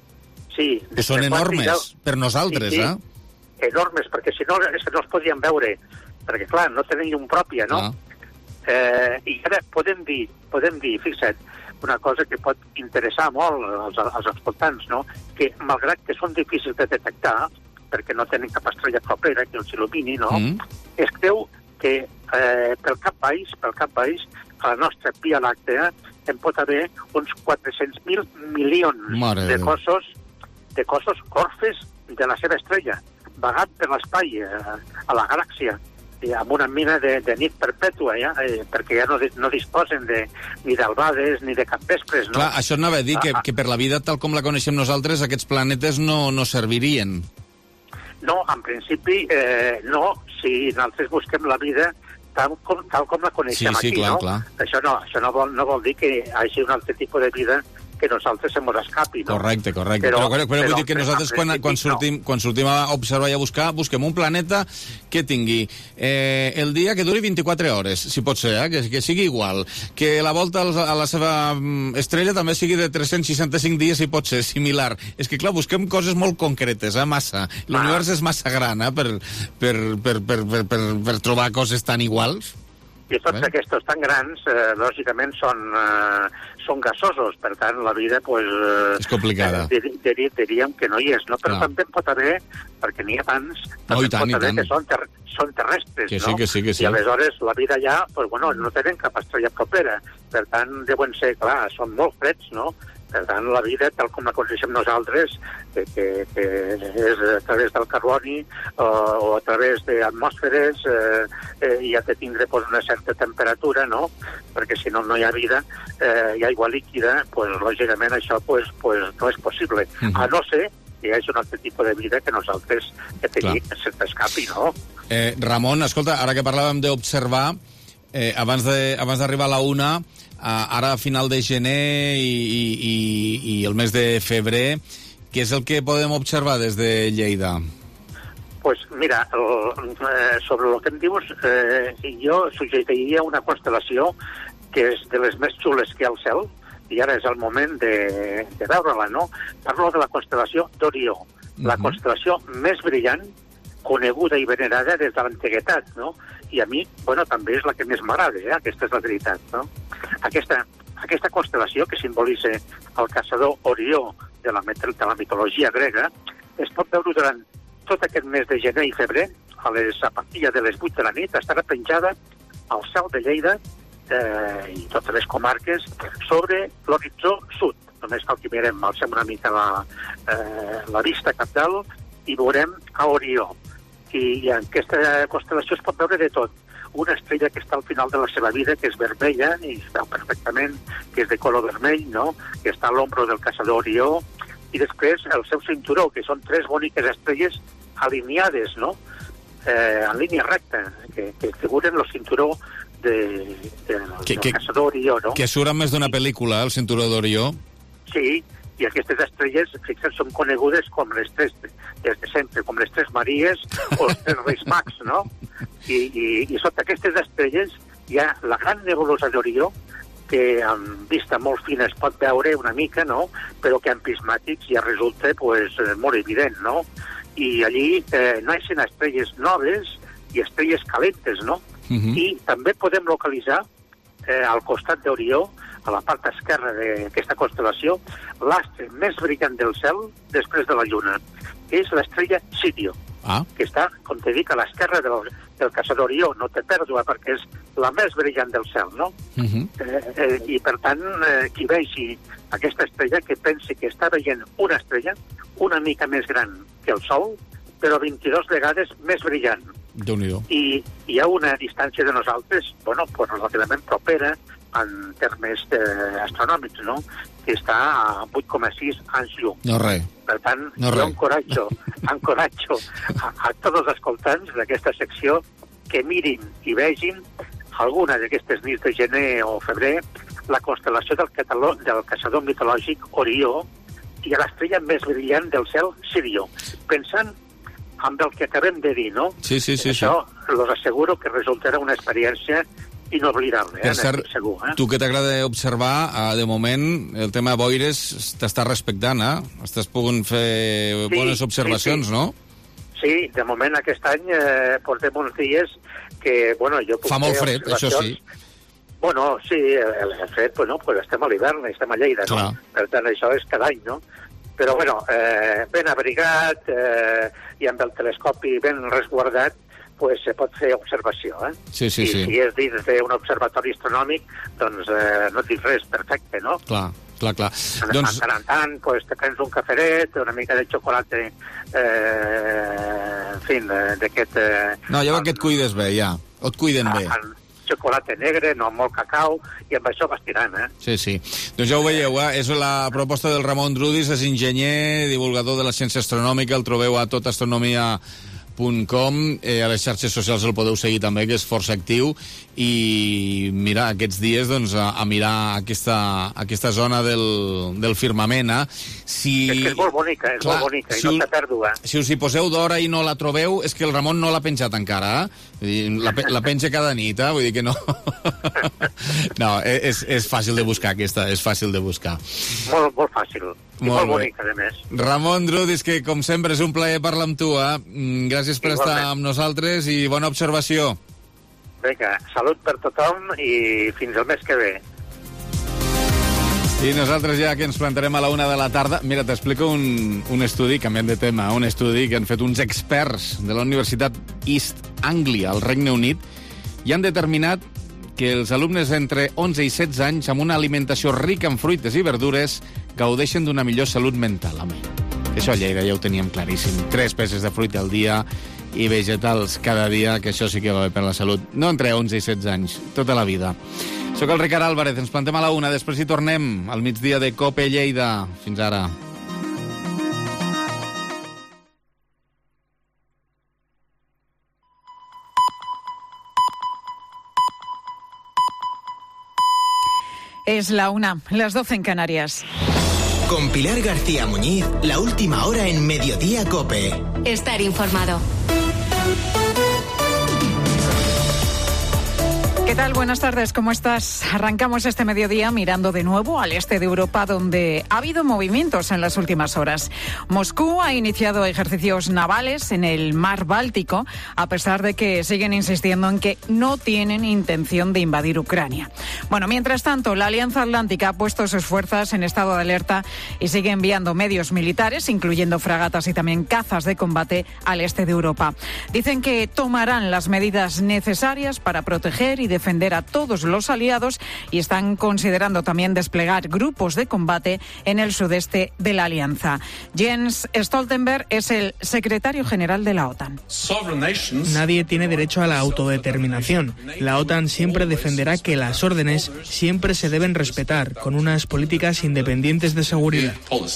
S18: Sí.
S1: Que són enormes, deu... per nosaltres, sí, sí. eh?
S18: Enormes, perquè si no, és que no es podien veure, perquè, clar, no tenen llum pròpia, no? Ah. Eh, I ara podem dir, podem dir, fixa't, una cosa que pot interessar molt als, als escoltants, no? Que, malgrat que són difícils de detectar, perquè no tenen cap estrella propera que els il·lumini, no? Mm. Es creu que eh, pel cap baix, pel cap baix, a la nostra Via Làctea en pot haver uns quatre-cents mil milions Mare de cossos, de cossos orfes de la seva estrella, vagat per l'espai eh, a la galàxia, i amb una mina de, de nit perpètua, ja, eh, perquè ja no, no disposen de, ni d'albades ni de capvespres. No?
S1: Clar, això anava a dir que, que per la vida tal com la coneixem nosaltres aquests planetes no, no servirien.
S18: No, en principi eh, no, si nosaltres busquem la vida tal com, tal com la coneixem
S1: sí, sí,
S18: aquí.
S1: Clar,
S18: no?
S1: clar.
S18: Això, no, això no, vol, no vol dir que hi hagi un altre tipus de vida que nosaltres se mos escapi, no?
S1: Correcte, correcte. Però, però, però, però vull dir que nosaltres quan, quan, sortim, no. quan sortim a observar i a buscar, busquem un planeta que tingui eh, el dia que duri vint-i-quatre hores, si pot ser, eh? que, que sigui igual, que la volta a la seva estrella també sigui de tres-cents seixanta-cinc dies, si pot ser, similar. És que, clar, busquem coses molt concretes, eh? Massa. L'univers ah. és massa gran, eh? Per, per, per, per, per, per, per trobar coses tan iguals.
S18: I tots aquests tan grans, eh, lògicament, són, eh, són gasosos, per tant, la vida, pues,
S1: és complicada.
S18: Eh, dir, diríem que no hi és, no? Però
S1: no.
S18: també pot haver, perquè n'hi ha tants,
S1: no,
S18: també
S1: i tant,
S18: pot haver
S1: i tant.
S18: que són, ter són terrestres,
S1: que sí,
S18: no?
S1: Que sí, que sí.
S18: I aleshores la vida ja, pues, bueno, no tenen cap estrella propera. Per tant, deuen ser, clar, són molt freds, no? Per tant, la vida, tal com la coneixem nosaltres, que, que, que és a través del carboni o, o a través d'atmosferes, eh, eh, i ha de tindre pues, una certa temperatura, no? Perquè si no, no hi ha vida, eh, hi ha aigua líquida, pues, lògicament això pues, pues, no és possible. Mm-hmm. A no ser que hi hagi un altre tipus de vida que nosaltres que tenim, se't escapi, no?
S1: Eh, Ramon, escolta, ara que parlàvem d'observar, eh, abans d'arribar a la una, ara a final de gener i, i, i el mes de febrer, què és el que podem observar des de Lleida?
S18: Pues mira, el, eh, sobre el que em dius, eh, jo suggeriria una constel·lació que és de les més xules que hi ha al cel, i ara és el moment de, de veure-la, no? Parlo de la constel·lació d'Orió, uh-huh. la constel·lació més brillant, coneguda i venerada des de l'antiguitat, no? I a mi, bueno, també és la que més m'agrada, eh? Aquesta és la veritat, no? Aquesta, aquesta constel·lació que simbolitza el caçador Orió de la, de la mitologia grega es pot veure durant tot aquest mes de gener i febrer, a, les, a partir de les vuit de la nit, estarà penjada al cel de Lleida eh, i totes les comarques sobre l'horitzó sud. Només cal que mirem, alcem una mica la, eh, la vista cap dalt i veurem a Orió. I en aquesta constel·lació es pot veure de tot. Una estrella que està al final de la seva vida, que és vermella, i es veu perfectament que és de color vermell, no? Que està a l'ombro del caçador Orió, i després el seu cinturó, que són tres boniques estrelles alineades, no? Eh, en línia recta, que, que figuren el cinturó de, de,
S1: que,
S18: del
S1: que,
S18: caçador Orió, no?
S1: Que surt en més d'una pel·lícula, el cinturó d'Orió.
S18: Sí, i aquestes estrelles, fixa't, són conegudes com les tres, des de sempre, com les tres Maries o els tres Reis Mags, no? I, i, i sota aquestes estrelles hi ha la gran nebulosa d'Orió, que amb vista molt fina es pot veure una mica, no? Però que amb prismàtics ja resulta pues, molt evident, no? I allí eh, naixen estrelles noves i estrelles calentes, no? Uh-huh. I també podem localitzar eh, al costat d'Orió, a la part esquerra d'aquesta constel·lació, l'astre més brillant del cel després de la Lluna, que és l'estrella Sirio,
S1: ah.
S18: que està, com te dic, a l'esquerra del, del caçador Orió. No té pèrdua, perquè és la més brillant del cel, no? Uh-huh. eh, eh, I, per tant, eh, qui vegi aquesta estrella, que pensi que està veient una estrella una mica més gran que el Sol, però vint-i-dues vegades més brillant.
S1: Déu-n'hi-do.
S18: I hi ha una distància de nosaltres, bueno, pues, relativament propera, en termes eh, astronòmics, no? Que està a vuit coma sis anys llum.
S1: No res.
S18: Per tant,
S1: no
S18: jo encoratjo, encoratjo a, a tots els escoltants d'aquesta secció que mirin i vegin alguna d'aquestes nits de gener o febrer la constel·lació del, cataló, del caçador mitològic Orió i a l'estrella més brillant del cel, Sirio. Pensant amb el que acabem de dir, no?
S1: Sí, sí, sí.
S18: Això,
S1: sí.
S18: Us asseguro que resultarà una experiència inoblidable, eh?
S1: Per cert,
S18: segur, eh?
S1: tu que t'agrada observar, eh, de moment el tema de boires t'està respectant, eh? Estàs pogut fer bones sí, observacions,
S18: sí, sí.
S1: no?
S18: Sí, de moment aquest any eh, portem uns dies que, bueno, jo puc
S1: Fa molt fred, això sí.
S18: Bueno, sí, el, el fred, bueno, pues estem a l'hivern, estem a Lleida,
S1: Clar.
S18: no? Per tant, això és cada any, no? Però, bueno, eh, ben abrigat eh, i amb el telescopi ben resguardat, pues se pot fer observació, eh?
S1: Sí, sí,
S18: I
S1: sí.
S18: si és dins d'un observatori astronòmic, doncs eh, no et dic res, perfecte, no?
S1: Clar, clar, clar.
S18: En
S1: doncs...
S18: tant en tant, pues, te prens un caferet, una mica de xocolata, eh, en fi, d'aquest... Eh,
S1: no, ja que et cuides bé, ja. O et cuiden bé.
S18: En xocolata negre, no molt cacau, i amb això vas tirant, eh?
S1: Sí, sí. Doncs ja ho veieu, eh? És la proposta del Ramon Drudis, és enginyer, divulgador de la ciència astronòmica, el trobeu a totastronomia punt com, eh, a les xarxes socials el podeu seguir també, que és força actiu, i mira, aquests dies doncs, a, a mirar aquesta, aquesta zona del, del firmament. Eh? Si...
S18: És que és molt bonica, és Clar, molt bonica, si i no té pèrdua.
S1: Si us hi poseu d'hora i no la trobeu, és que el Ramon no l'ha penjat encara, eh? Vull dir, la, la penja cada nit, eh? Vull dir que no... no, és, és fàcil de buscar aquesta, és fàcil de buscar.
S18: Molt, molt fàcil. I molt, molt bonica, a més.
S1: Ramon Drudis, que com sempre és un plaer parlar amb tu, eh? Gràcies per Igualment. estar amb nosaltres i bona observació.
S18: Vinga, salut per tothom i fins al mes que ve.
S1: I nosaltres ja que ens plantarem a la una de la tarda, mira, t'explico un, un estudi, canviant de tema, un estudi que han fet uns experts de la Universitat East Anglia, al Regne Unit, i han determinat que els alumnes entre onze i setze anys amb una alimentació rica en fruites i verdures gaudeixen d'una millor salut mental. Home, això a Lleida ja ho teníem claríssim. Tres peces de fruita al dia i vegetals cada dia, que això sí que va bé per la salut. No entre onze i setze anys, tota la vida. Soc el Ricard Álvarez, ens plantem a la una, després hi tornem al migdia de COPE Lleida. Fins ara.
S13: Es la una, las doce en Canarias.
S19: Con Pilar García Muñiz, la última hora en Mediodía COPE.
S2: Estar informado.
S13: ¿Qué tal? Buenas tardes, ¿cómo estás? Arrancamos este mediodía mirando de nuevo al este de Europa, donde ha habido movimientos en las últimas horas. Moscú ha iniciado ejercicios navales en el mar Báltico, a pesar de que siguen insistiendo en que no tienen intención de invadir Ucrania. Bueno, mientras tanto, la Alianza Atlántica ha puesto sus fuerzas en estado de alerta y sigue enviando medios militares, incluyendo fragatas y también cazas de combate, al este de Europa. Dicen que tomarán las medidas necesarias para proteger y defender a todos los aliados y están considerando también desplegar grupos de combate en el sudeste de la alianza. Jens Stoltenberg es el secretario general de la OTAN.
S20: Nadie tiene derecho a la autodeterminación. La OTAN siempre defenderá que las órdenes siempre se deben respetar, con unas políticas independientes de seguridad.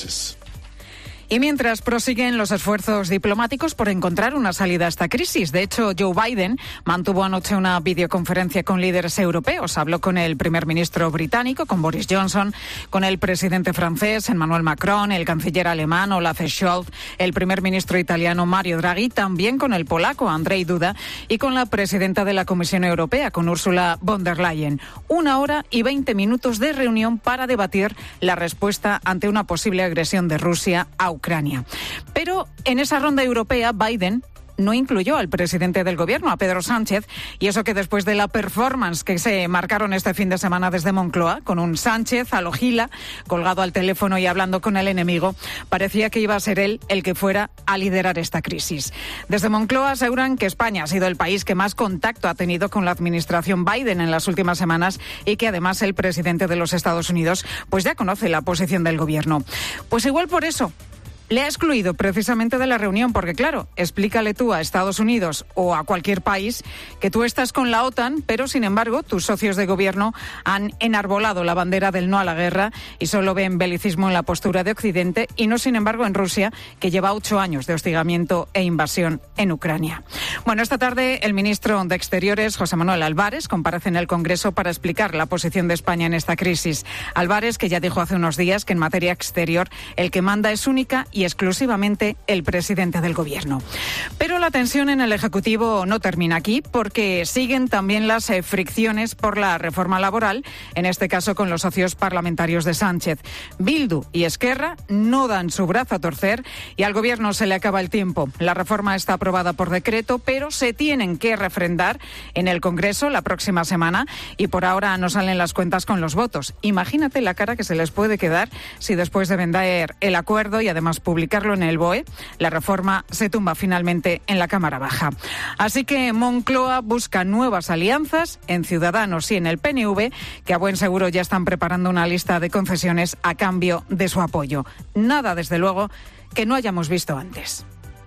S13: Y mientras prosiguen los esfuerzos diplomáticos por encontrar una salida a esta crisis. De hecho, Joe Biden mantuvo anoche una videoconferencia con líderes europeos. Habló con el primer ministro británico, con Boris Johnson, con el presidente francés, Emmanuel Macron, el canciller alemán, Olaf Scholz, el primer ministro italiano, Mario Draghi, también con el polaco, Andrzej Duda, y con la presidenta de la Comisión Europea, con Ursula von der Leyen. Una hora y veinte minutos de reunión para debatir la respuesta ante una posible agresión de Rusia a Ucrania. Ucrania. Pero en esa ronda europea, Biden no incluyó al presidente del gobierno, a Pedro Sánchez, y eso que después de la performance que se marcaron este fin de semana desde Moncloa, con un Sánchez a lo Gila, colgado al teléfono y hablando con el enemigo, parecía que iba a ser él el que fuera a liderar esta crisis. Desde Moncloa aseguran que España ha sido el país que más contacto ha tenido con la administración Biden en las últimas semanas y que además el presidente de los Estados Unidos pues ya conoce la posición del gobierno. Pues igual por eso le ha excluido precisamente de la reunión, porque claro, explícale tú a Estados Unidos o a cualquier país que tú estás con la OTAN, pero sin embargo tus socios de gobierno han enarbolado la bandera del no a la guerra y solo ven belicismo en la postura de Occidente y no sin embargo en Rusia, que lleva ocho años de hostigamiento e invasión en Ucrania. Bueno, esta tarde el ministro de Exteriores, José Manuel Álvarez, comparece en el Congreso para explicar la posición de España en esta crisis. Álvarez, que ya dijo hace unos días que en materia exterior el que manda es única y exclusivamente el presidente del gobierno. Pero la tensión en el Ejecutivo no termina aquí, porque siguen también las eh, fricciones por la reforma laboral, en este caso con los socios parlamentarios de Sánchez. Bildu y Esquerra no dan su brazo a torcer y al gobierno se le acaba el tiempo. La reforma está aprobada por decreto, pero se tienen que refrendar en el Congreso la próxima semana y por ahora no salen las cuentas con los votos. Imagínate la cara que se les puede quedar si después de vender el acuerdo y además publicarlo en el B O E, la reforma se tumba finalmente en la Cámara Baja. Así que Moncloa busca nuevas alianzas en Ciudadanos y en el P N V, que a buen seguro ya están preparando una lista de concesiones a cambio de su apoyo. Nada, desde luego, que no hayamos visto antes.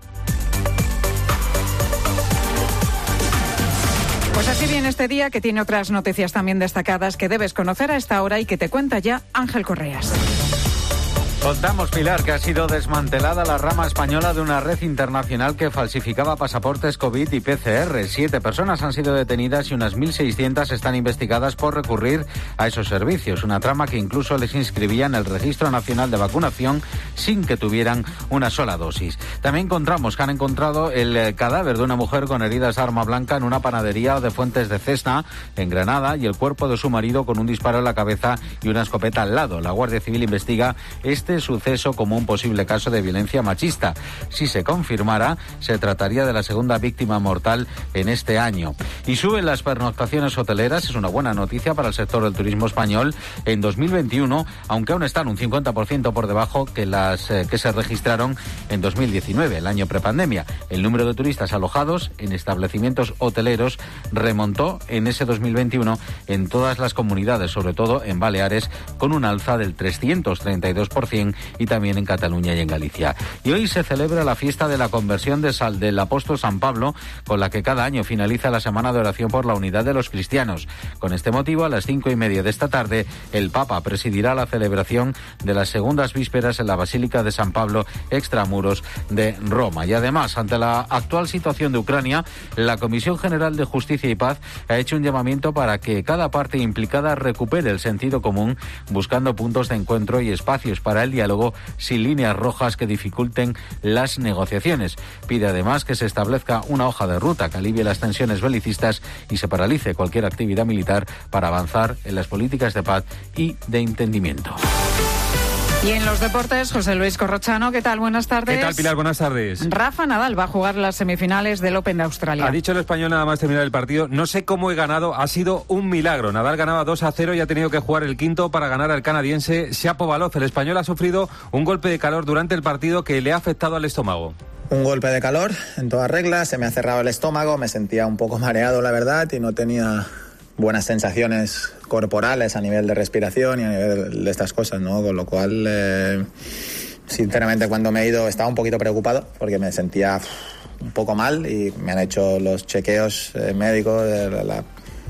S13: Pues así viene este día, que tiene otras noticias también destacadas que debes conocer a esta hora y que te cuenta ya Ángel Correas.
S21: Contamos, Pilar, que ha sido desmantelada la rama española de una red internacional que falsificaba pasaportes COVID y P C R. Siete personas han sido detenidas y unas mil seiscientas están investigadas por recurrir a esos servicios. Una trama que incluso les inscribía en el Registro Nacional de Vacunación sin que tuvieran una sola dosis. También encontramos que han encontrado el cadáver de una mujer con heridas de arma blanca en una panadería de Fuentes de Cesna, en Granada, y el cuerpo de su marido con un disparo en la cabeza y una escopeta al lado. La Guardia Civil investiga este suceso como un posible caso de violencia machista. Si se confirmara, se trataría de la segunda víctima mortal en este año. Y suben las pernoctaciones hoteleras, es una buena noticia para el sector del turismo español en dos mil veintiuno, aunque aún están un cincuenta por ciento por debajo que las eh, que se registraron en dos mil diecinueve, el año prepandemia. El número de turistas alojados en establecimientos hoteleros remontó en ese dos mil veintiuno en todas las comunidades, sobre todo en Baleares, con un alza del trescientos treinta y dos por ciento, y también en Cataluña y en Galicia. Y hoy se celebra la fiesta de la conversión de Sal del apóstol San Pablo, con la que cada año finaliza la semana de oración por la unidad de los cristianos. Con este motivo, a las cinco y media de esta tarde, el Papa presidirá la celebración de las segundas vísperas en la Basílica de San Pablo, extramuros de Roma. Y además, ante la actual situación de Ucrania, la Comisión General de Justicia y Paz ha hecho un llamamiento para que cada parte implicada recupere el sentido común, buscando puntos de encuentro y espacios para el diálogo sin líneas rojas que dificulten las negociaciones. Pide además que se establezca una hoja de ruta que alivie las tensiones belicistas y se paralice cualquier actividad militar para avanzar en las políticas de paz y de entendimiento.
S13: Y en los deportes, José Luis Corrochano, ¿qué tal? Buenas tardes.
S3: ¿Qué tal, Pilar? Buenas tardes.
S13: Rafa Nadal va a jugar las semifinales del Open de Australia.
S3: Ha dicho el español nada más terminar el partido: no sé cómo he ganado, ha sido un milagro. Nadal ganaba dos a cero y ha tenido que jugar el quinto para ganar al canadiense Shapovalov. El español ha sufrido un golpe de calor durante el partido que le ha afectado al estómago.
S22: Un golpe de calor en todas reglas, se me ha cerrado el estómago, me sentía un poco mareado, la verdad, y no tenía buenas sensaciones corporales a nivel de respiración y a nivel de estas cosas, ¿no? Con lo cual, eh, sinceramente, cuando me he ido estaba un poquito preocupado porque me sentía un poco mal y me han hecho los chequeos eh, médicos de la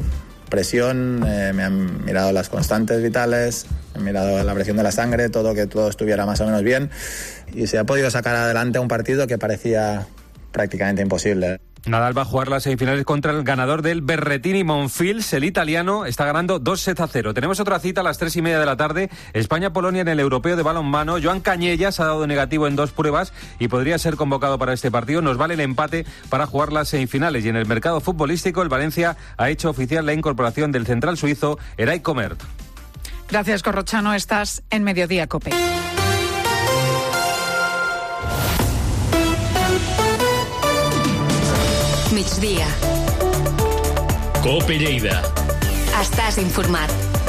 S22: presión, eh, me han mirado las constantes vitales, me han mirado la presión de la sangre, todo, que todo estuviera más o menos bien, y se ha podido sacar adelante un partido que parecía prácticamente imposible.
S3: Nadal va a jugar las semifinales contra el ganador del Berrettini Monfils, el italiano, está ganando dos sets a cero. Tenemos otra cita a las tres y media de la tarde, España-Polonia en el europeo de balonmano. Joan Cañellas ha dado negativo en dos pruebas y podría ser convocado para este partido. Nos vale el empate para jugar las semifinales. Y en el mercado futbolístico, el Valencia ha hecho oficial la incorporación del central suizo Eray Comert.
S13: Gracias, Corrochano. Estás en Mediodía COPE.
S2: Migdia.
S10: COPE Lleida.
S2: Estàs informat.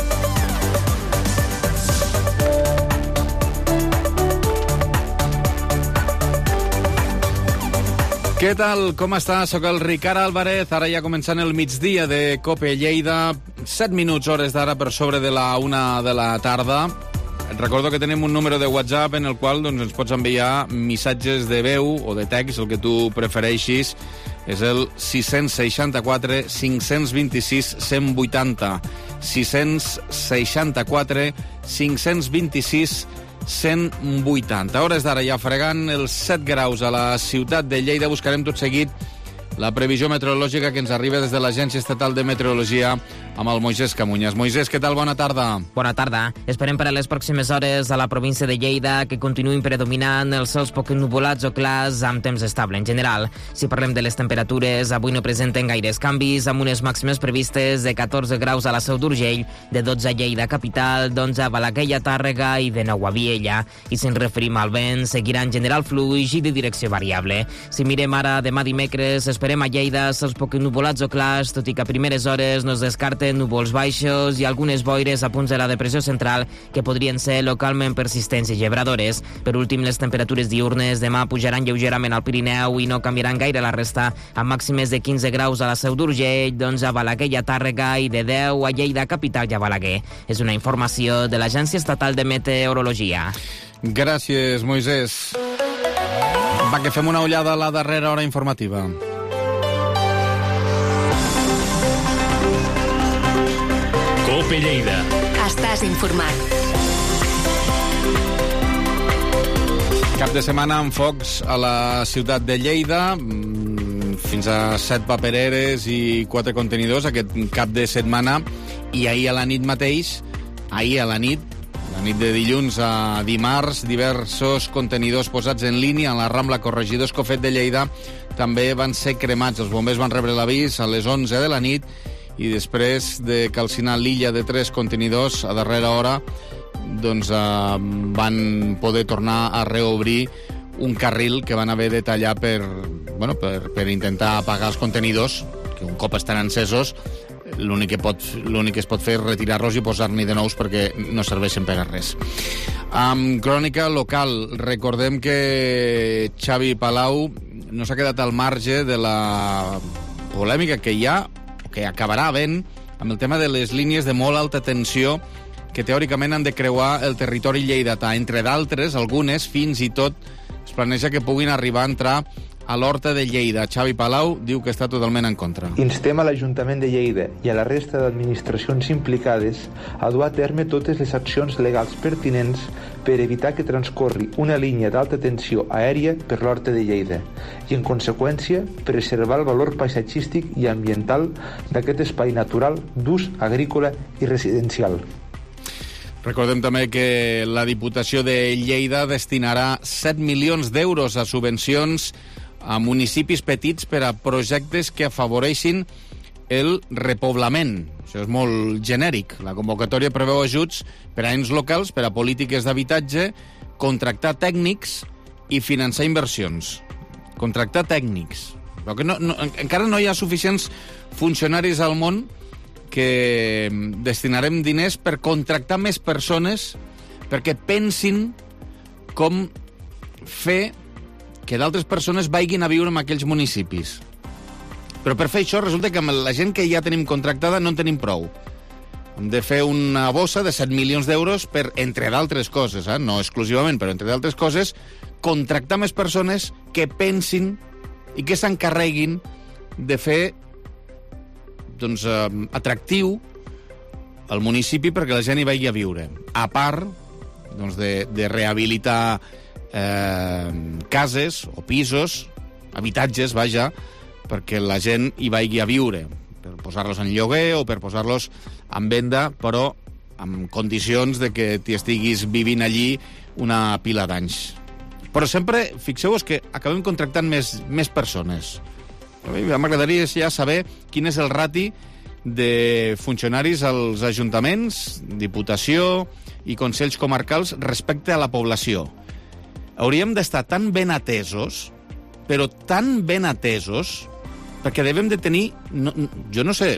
S1: Què tal? Com està? Soc el Ricard Álvarez. Ara ja començant el migdia de COPE Lleida. set minuts, hores d'ara, per sobre de la una de la tarda. Et recordo que tenim un número de WhatsApp en el qual doncs, ens pots enviar missatges de veu o de text, el que tu prefereixis. És el sis seixanta quatre cinc vint sis cent vuitanta. sis seixanta quatre cinc vint sis cent vuitanta. A hores d'ara ja fregant els set graus a la ciutat de Lleida. Buscarem tot seguit la previsió meteorològica que ens arriba des de l'Agència Estatal de Meteorologia amb el Moisès Camunyes. Moisès, què tal? Bona tarda.
S23: Bona tarda. Esperem per a les pròximes hores a la província de Lleida que continuïn predominant els cels poc nuvolats o clars amb temps estable en general. Si parlem de les temperatures, avui no presenten gaires canvis, amb unes màximes previstes de catorze graus a la Seu d'Urgell, de dotze a Lleida capital, d'onze a Balaguer i a Tàrrega i de nou a Viella. I si ens referim al vent, seguirà en general fluix i de direcció variable. Si mirem ara demà dimecres, esperem a Lleida cels poc nuvolats o clars, tot i que a primeres hores no es descarten núvols baixos i algunes boires a punts de la depressió central que podrien ser localment persistents i gebradores. Per últim, les temperatures diurnes demà pujaran lleugerament al Pirineu i no canviaran gaire la resta, amb màximes de quinze graus a la Seu d'Urgell, d'onze a Balaguer i a Tàrrega i de deu a Lleida capital i a Balaguer. És una informació de l'Agència Estatal de Meteorologia.
S1: Gràcies, Moisès. Va, que fem una ullada a la darrera hora informativa.
S10: COPE Lleida.
S2: Estàs informat.
S1: Cap de setmana amb focs a la ciutat de Lleida, fins a set papereres i quatre contenidors aquest cap de setmana, i ahir a la nit mateix, ahir a la nit, la nit de dilluns a dimarts, diversos contenidors posats en línia a la Rambla Corregidor Escofet de Lleida també van ser cremats. Els bombers van rebre l'avís a les onze de la nit i després de calcinar l'illa de tres contenidors a darrera hora doncs, eh, van poder tornar a reobrir un carril que van haver de tallar per, bueno, per, per intentar apagar els contenidors, que un cop estan encesos, l'únic que, pot, l'únic que es pot fer és retirar-los i posar-n'hi de nous perquè no serveixen per a res. Amb crònica local, recordem que Xavi Palau no s'ha quedat al marge de la polèmica que hi ha, o que acabarà havent, amb el tema de les línies de molt alta tensió que teòricament han de creuar el territori lleidatà. Entre d'altres, algunes, fins i tot, es planeja que puguin arribar a entrar a l'Horta de Lleida. Xavi Palau diu que està totalment en contra.
S4: Instem a l'Ajuntament de Lleida i a la resta d'administracions implicades a dur a terme totes les accions legals pertinents per evitar que transcorri una línia d'alta tensió aèria per l'Horta de Lleida i, en conseqüència, preservar el valor paisatgístic i ambiental d'aquest espai natural d'ús agrícola i residencial.
S1: Recordem també que la Diputació de Lleida destinarà set milions d'euros a subvencions a municipis petits per a projectes que afavoreixin el repoblament. Això és molt genèric. La convocatòria preveu ajuts per a ens locals, per a polítiques d'habitatge, contractar tècnics i finançar inversions. Contractar tècnics. Però que no, no, encara no hi ha suficients funcionaris al món que destinarem diners per contractar més persones perquè pensin com fer que d'altres persones vagin a viure en aquells municipis. Però per fer això resulta que amb la gent que ja tenim contractada no en tenim prou. Hem de fer una bossa de set milions d'euros per, entre d'altres coses, eh? No exclusivament, però entre d'altres coses, contractar més persones que pensin i que s'encarreguin de fer doncs, eh, atractiu al municipi perquè la gent hi vagi a viure. A part doncs, de, de rehabilitar eh, cases o pisos, habitatges, vaja, perquè la gent hi vagi a viure, per posar-los en lloguer o per posar-los en venda, però amb condicions de que t'hi estiguis vivint allí una pila d'anys. Però sempre, fixeu-vos que acabem contractant més, més persones. M'agradaria ja saber quin és el rati de funcionaris als ajuntaments, diputació i consells comarcals respecte a la població. Hauríem d'estar tan ben atesos, però tan ben atesos, perquè devem de tenir, no, jo no sé,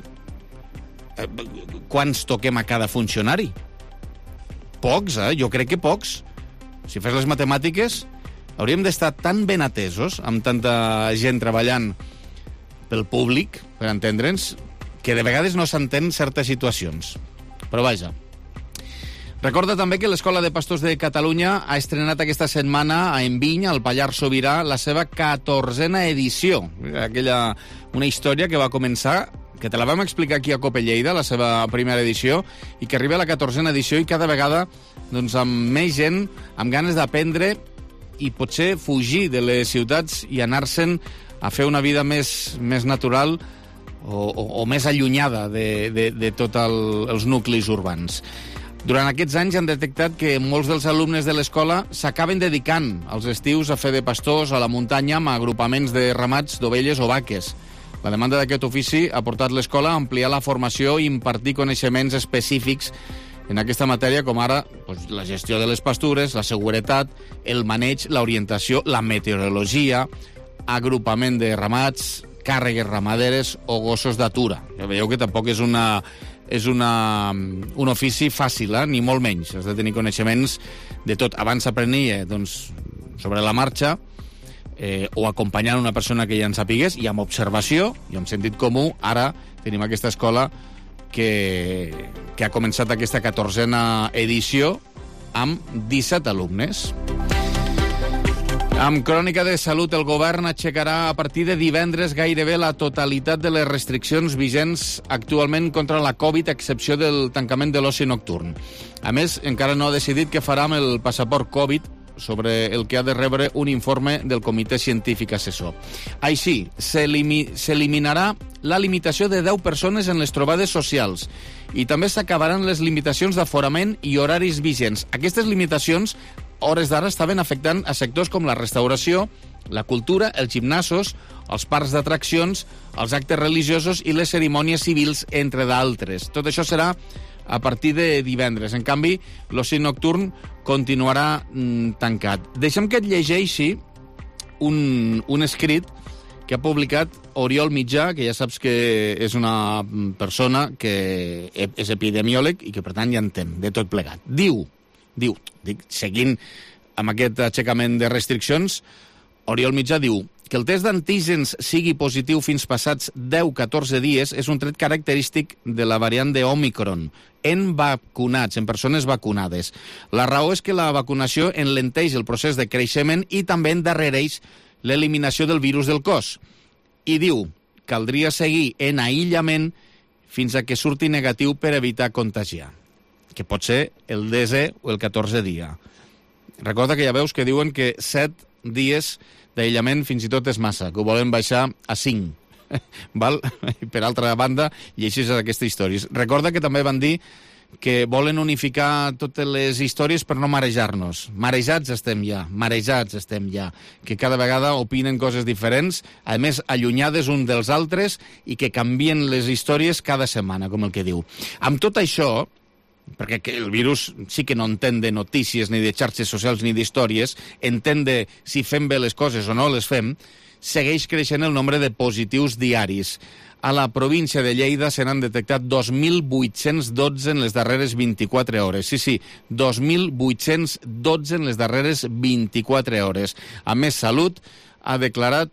S1: quants toquem a cada funcionari. Pocs, eh? Jo crec que pocs. Si fes les matemàtiques, hauríem d'estar tan ben atesos, amb tanta gent treballant pel públic, per entendre'ns, que de vegades no s'entén certes situacions. Però vaja. Recorda també que l'Escola de Pastors de Catalunya ha estrenat aquesta setmana a Enviny, al Pallars Sobirà, la seva catorzena edició. Aquella, una història que va començar, que te la vam explicar aquí a Cope Lleida, la seva primera edició, i que arriba a la catorzena edició i cada vegada doncs, amb més gent, amb ganes d'aprendre i potser fugir de les ciutats i anar-se'n a fer una vida més, més natural o, o, o més allunyada de, de, de tots el, els nuclis urbans. Durant aquests anys han detectat que molts dels alumnes de l'escola s'acaben dedicant als estius a fer de pastors a la muntanya amb agrupaments de ramats d'ovelles o vaques. La demanda d'aquest ofici ha portat l'escola a ampliar la formació i impartir coneixements específics en aquesta matèria, com ara doncs, la gestió de les pastures, la seguretat, el maneig, l'orientació, la meteorologia, agrupament de ramats, càrregues ramaderes o gossos d'atura. Ja veieu que tampoc és una és una, un ofici fàcil, eh? Ni molt menys. Has de tenir coneixements de tot. Abans s'aprenia doncs, sobre la marxa eh, o acompanyant una persona que ja en sapigués, i amb observació i amb sentit comú. Ara tenim aquesta escola que, que ha començat aquesta catorzena edició amb disset alumnes. Amb crònica de salut, el govern aixecarà a partir de divendres gairebé la totalitat de les restriccions vigents actualment contra la Covid, a excepció del tancament de l'oci nocturn. A més, encara no ha decidit què farà amb el passaport Covid, sobre el que ha de rebre un informe del comitè científic assessor. Així, s'eliminarà la limitació de deu persones en les trobades socials i també s'acabaran les limitacions d'aforament i horaris vigents. Aquestes limitacions hores d'ara estaven afectant a sectors com la restauració, la cultura, els gimnasos, els parcs d'atraccions, els actes religiosos i les cerimònies civils, entre d'altres. Tot això serà a partir de divendres. En canvi, l'oci nocturn continuarà mm, tancat. Deixem que et llegeixi un, un escrit que ha publicat Oriol Mitjà, que ja saps que és una persona que és epidemiòleg i que, per tant, ja entén de tot plegat. Diu, diu, dic, seguint amb aquest aixecament de restriccions, Oriol Mitjà diu que el test d'antígens sigui positiu fins passats deu a catorze dies és un tret característic de la variant de Omicron en vacunats, en persones vacunades. La raó és que la vacunació enlenteix el procés de creixement i també endarrereix l'eliminació del virus del cos. I diu, caldria seguir en aïllament fins a que surti negatiu per evitar contagiar, que pot ser el desè o el catorzè dia. Recorda que ja veus que diuen que set dies d'aïllament fins i tot és massa, que ho volen baixar a cinc. Val? Per altra banda, llegeixes aquesta història. Recorda que també van dir que volen unificar totes les històries per no marejar-nos. Marejats estem ja, marejats estem ja, que cada vegada opinen coses diferents, a més allunyades un dels altres i que canvien les històries cada setmana, com el que diu. Amb tot això, perquè el virus sí que no entén de notícies, ni de xarxes socials, ni d'històries, entén de si fem bé les coses o no les fem, segueix creixent el nombre de positius diaris. A la província de Lleida se n'han detectat dos mil vuit-cents dotze en les darreres vint-i-quatre hores. Sí, sí, dos mil vuit-cents dotze en les darreres vint-i-quatre hores. A més, Salut ha declarat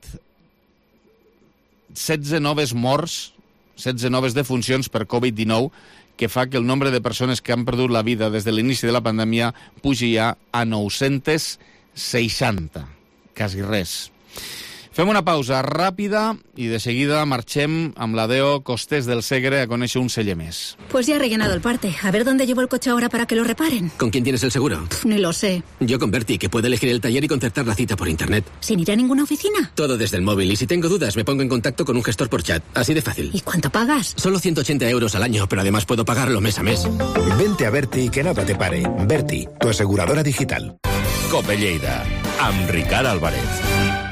S1: setze noves morts, setze noves defuncions per covid dinou, que fa que el nombre de persones que han perdut la vida des de l'inici de la pandèmia pugi ja a nou-cents seixanta. Quasi res. Fem una pausa ràpida i de seguida marxem amb l'Adeo Costés del Segre a conèixer un celler més.
S5: Pues ya he rellenado el parte. A ver dónde llevo el coche ahora para que lo reparen.
S6: ¿Con quién tienes el seguro?
S5: Pff, ni lo sé.
S6: Yo con Berti, que puede elegir el taller y concertar la cita por internet.
S5: ¿Sin ir a ninguna oficina?
S6: Todo desde el móvil, y si tengo dudas me pongo en contacto con un gestor por chat. Así de fácil.
S5: ¿Y cuánto pagas?
S6: Solo ciento ochenta euros al año, pero además puedo pagarlo mes a mes.
S7: Vente a Berti y que nada te pare. Berti, tu aseguradora digital.
S10: Cope Lleida, amb Ricard Álvarez.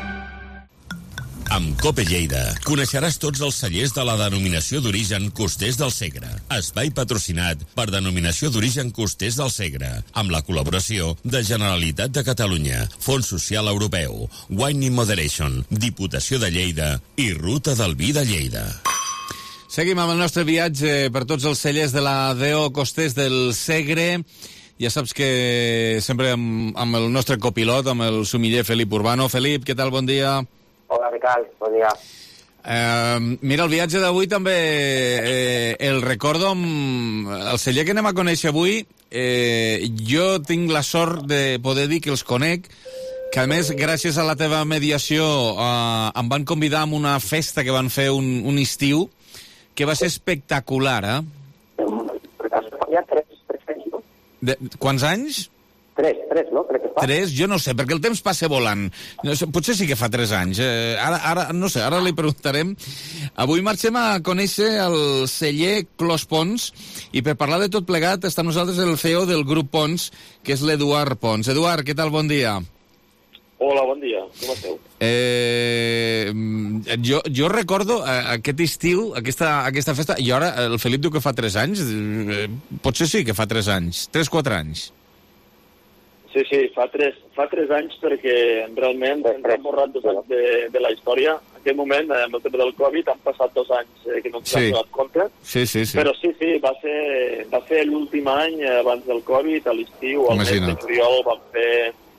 S10: Amb Cope Lleida coneixeràs tots els cellers de la denominació d'origen Costers del Segre. Espai patrocinat per Denominació d'Origen Costers del Segre, amb la col·laboració de Generalitat de Catalunya, Fons Social Europeu, Wine in Moderation, Diputació de Lleida i Ruta del Vi de Lleida.
S1: Seguim amb el nostre viatge per tots els cellers de la D O Costers del Segre. Ja saps que sempre amb, amb el nostre copilot, amb el sumiller Felip Urbano. Felip, què tal? Bon dia.
S24: Hola, Ricard, bon dia.
S1: Eh, mira, el viatge d'avui també eh, el recordo amb el celler que anem a conèixer avui. Eh, jo tinc la sort de poder dir que els conec, que a més, gràcies a la teva mediació, eh, em van convidar a una festa que van fer un, un estiu, que va ser espectacular, eh?
S24: Ja tres, tres anys, no?
S1: De, quants anys?
S24: Tres, tres, no? Crec que fa.
S1: Tres? Jo no sé, perquè el temps passa volant. No sé, potser sí que fa tres anys. Eh, ara, ara, no sé, ara li preguntarem. Avui marxem a conèixer el celler Clos Pons, i per parlar de tot plegat està amb nosaltres el C E O del grup Pons, que és l'Eduard Pons. Eduard, què tal? Bon dia.
S25: Hola, bon dia. Com esteu?
S1: Eh, jo, jo recordo eh, aquest estiu, aquesta, aquesta festa, i ara el Felip diu que fa tres anys. Eh, potser sí que fa tres anys. Tres, quatre anys.
S25: Sí, sí, fa tres, fa tres anys perquè realment ens hem borrat dos anys de, de la història. En aquest moment, amb el tema del Covid, han passat dos anys eh, que no ens sí. hem donat compte.
S1: Sí, sí, sí.
S25: Però sí, sí, va ser, va ser l'últim any abans del Covid, a l'estiu, al mes de juliol, vam fer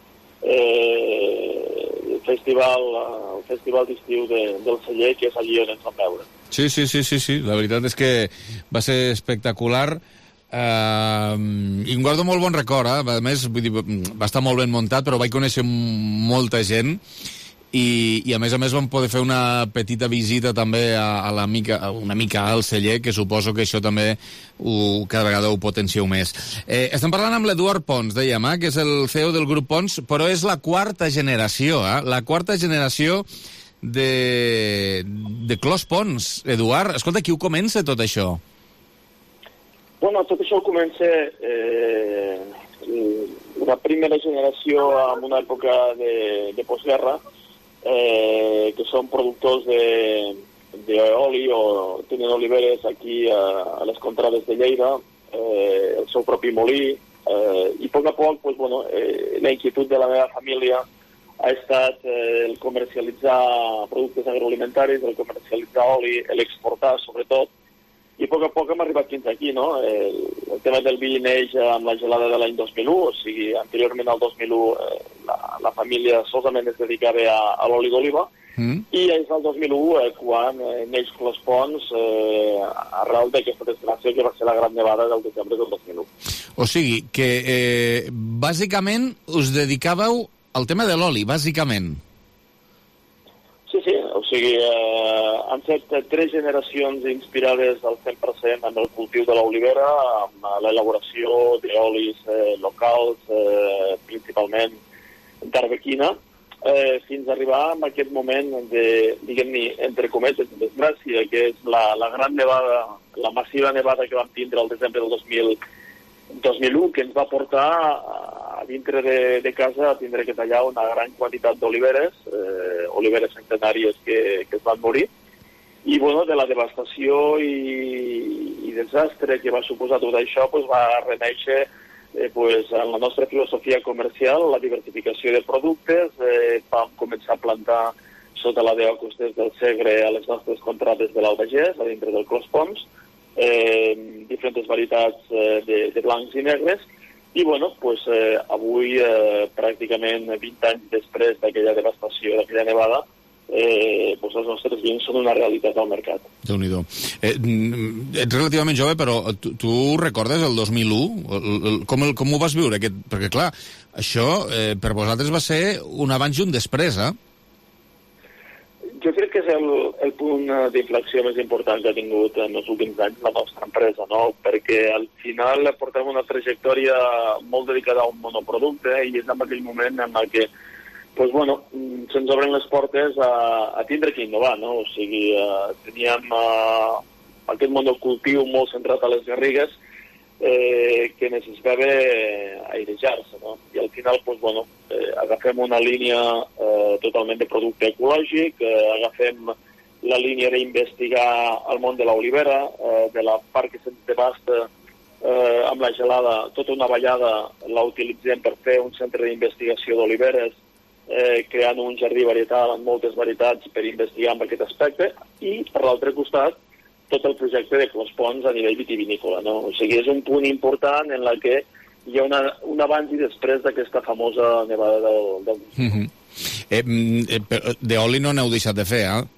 S25: eh, el festival, el festival d'estiu de, del celler, que és allí on ens vam veure.
S1: Sí, sí, sí, sí, sí. La veritat és que va ser espectacular. Uh, i em guardo molt bon record, eh? A més, vull dir, va estar molt ben muntat, però vaig conèixer molta gent i, i a més a més vam poder fer una petita visita també a, a la mica, una mica al celler, que suposo que això també ho, cada vegada ho potencieu més. Eh, estem parlant amb l'Eduard Pons, dèiem, eh? Que és el C E O del grup Pons, però és la quarta generació, eh? La quarta generació de, de Clos Pons. Eduard, escolta, qui ho comença tot això?
S25: Bueno, tot això comença eh, una primera generació en una època de, de postguerra, eh, que són productors d'oli o tenen oliveres aquí a, a les contrades de Lleida, eh, el seu propi molí, eh, i a poc a poc pues, bueno, eh, la inquietud de la meva família ha estat eh, el comercialitzar productes agroalimentaris, el comercialitzar oli, l'exportar sobretot, i a poc a poc hem arribat fins aquí, no? El, el tema del vi neix amb la gelada de l'any dos mil u, o sigui, anteriorment al dos mil u eh, la, la família solament es dedicava a, a l'oli d'oliva, mm. i és el dos mil u eh, quan eh, neix Clospons eh, arrel d'aquesta desgràcia que va ser la Gran Nevada del desembre del dos mil u.
S1: O sigui, que eh, bàsicament us dedicàveu al tema de l'oli, bàsicament.
S25: Sí, sí, o sigui, eh, han fet tres generacions inspirades al cent per cent amb el cultiu de l'olivera, amb l'elaboració d'olis eh, locals, eh, principalment d'arbequina, eh, fins a arribar a aquest moment de, diguem-ne, entre cometes, de desgràcia, que és la, la gran nevada, la massiva nevada que vam tindre el desembre del dos mil u, que ens va portar a dintre de, de casa a tindre que tallar una gran quantitat d'oliveres, eh, oliveres centenàries que, que es van morir, i bueno, de la devastació i, i desastre que va suposar tot això pues, va renéixer eh, pues, en la nostra filosofia comercial, la diversificació de productes, eh, vam començar a plantar sota la deu Costers del Segre a les nostres contrades de l'Albagés, a dintre del Clospons, Eh, diferents varietats eh, de, de blancs i negres, i bueno, pues, eh, avui eh, pràcticament vint anys després d'aquella devastació, d'aquella nevada, eh, pues els nostres vins són una realitat al mercat.
S1: Déu-n'hi-do. Eh, ets relativament jove, però tu, tu recordes el dos mil u? El, el, com, el, com ho vas viure? Aquest, perquè clar, això eh, per vosaltres va ser un abans i un després, eh?
S25: Jo crec que és el, el punt d'inflexió més important que ha tingut en els últims anys la nostra empresa, no? Perquè al final portem una trajectòria molt dedicada a un monoproducte i és en aquell moment en què pues, bueno, se'ns obren les portes a, a tindre que innovar, no? O sigui, eh, teníem eh, aquest monocultiu molt centrat a les garrigues eh, que necessitava airejar-se, no? I al final, pues, bueno, eh, agafem una línia eh, totalment de producte ecològic, eh, agafem la línia d'investigar el món de l'olivera, eh, de la part que se'ns devasta eh, amb la gelada, tota una vallada la utilitzem per fer un centre d'investigació d'oliveres, eh, creant un jardí varietal amb moltes varietats per investigar en aquest aspecte, i per l'altre costat tot el projecte de Clospons a nivell vitivinícola, no? O sigui, és un punt important en la que hi ha una, un abans i després d'aquesta famosa nevada del... del...
S1: Mm-hmm. eh, eh, d'oli no n'heu deixat de fer, eh?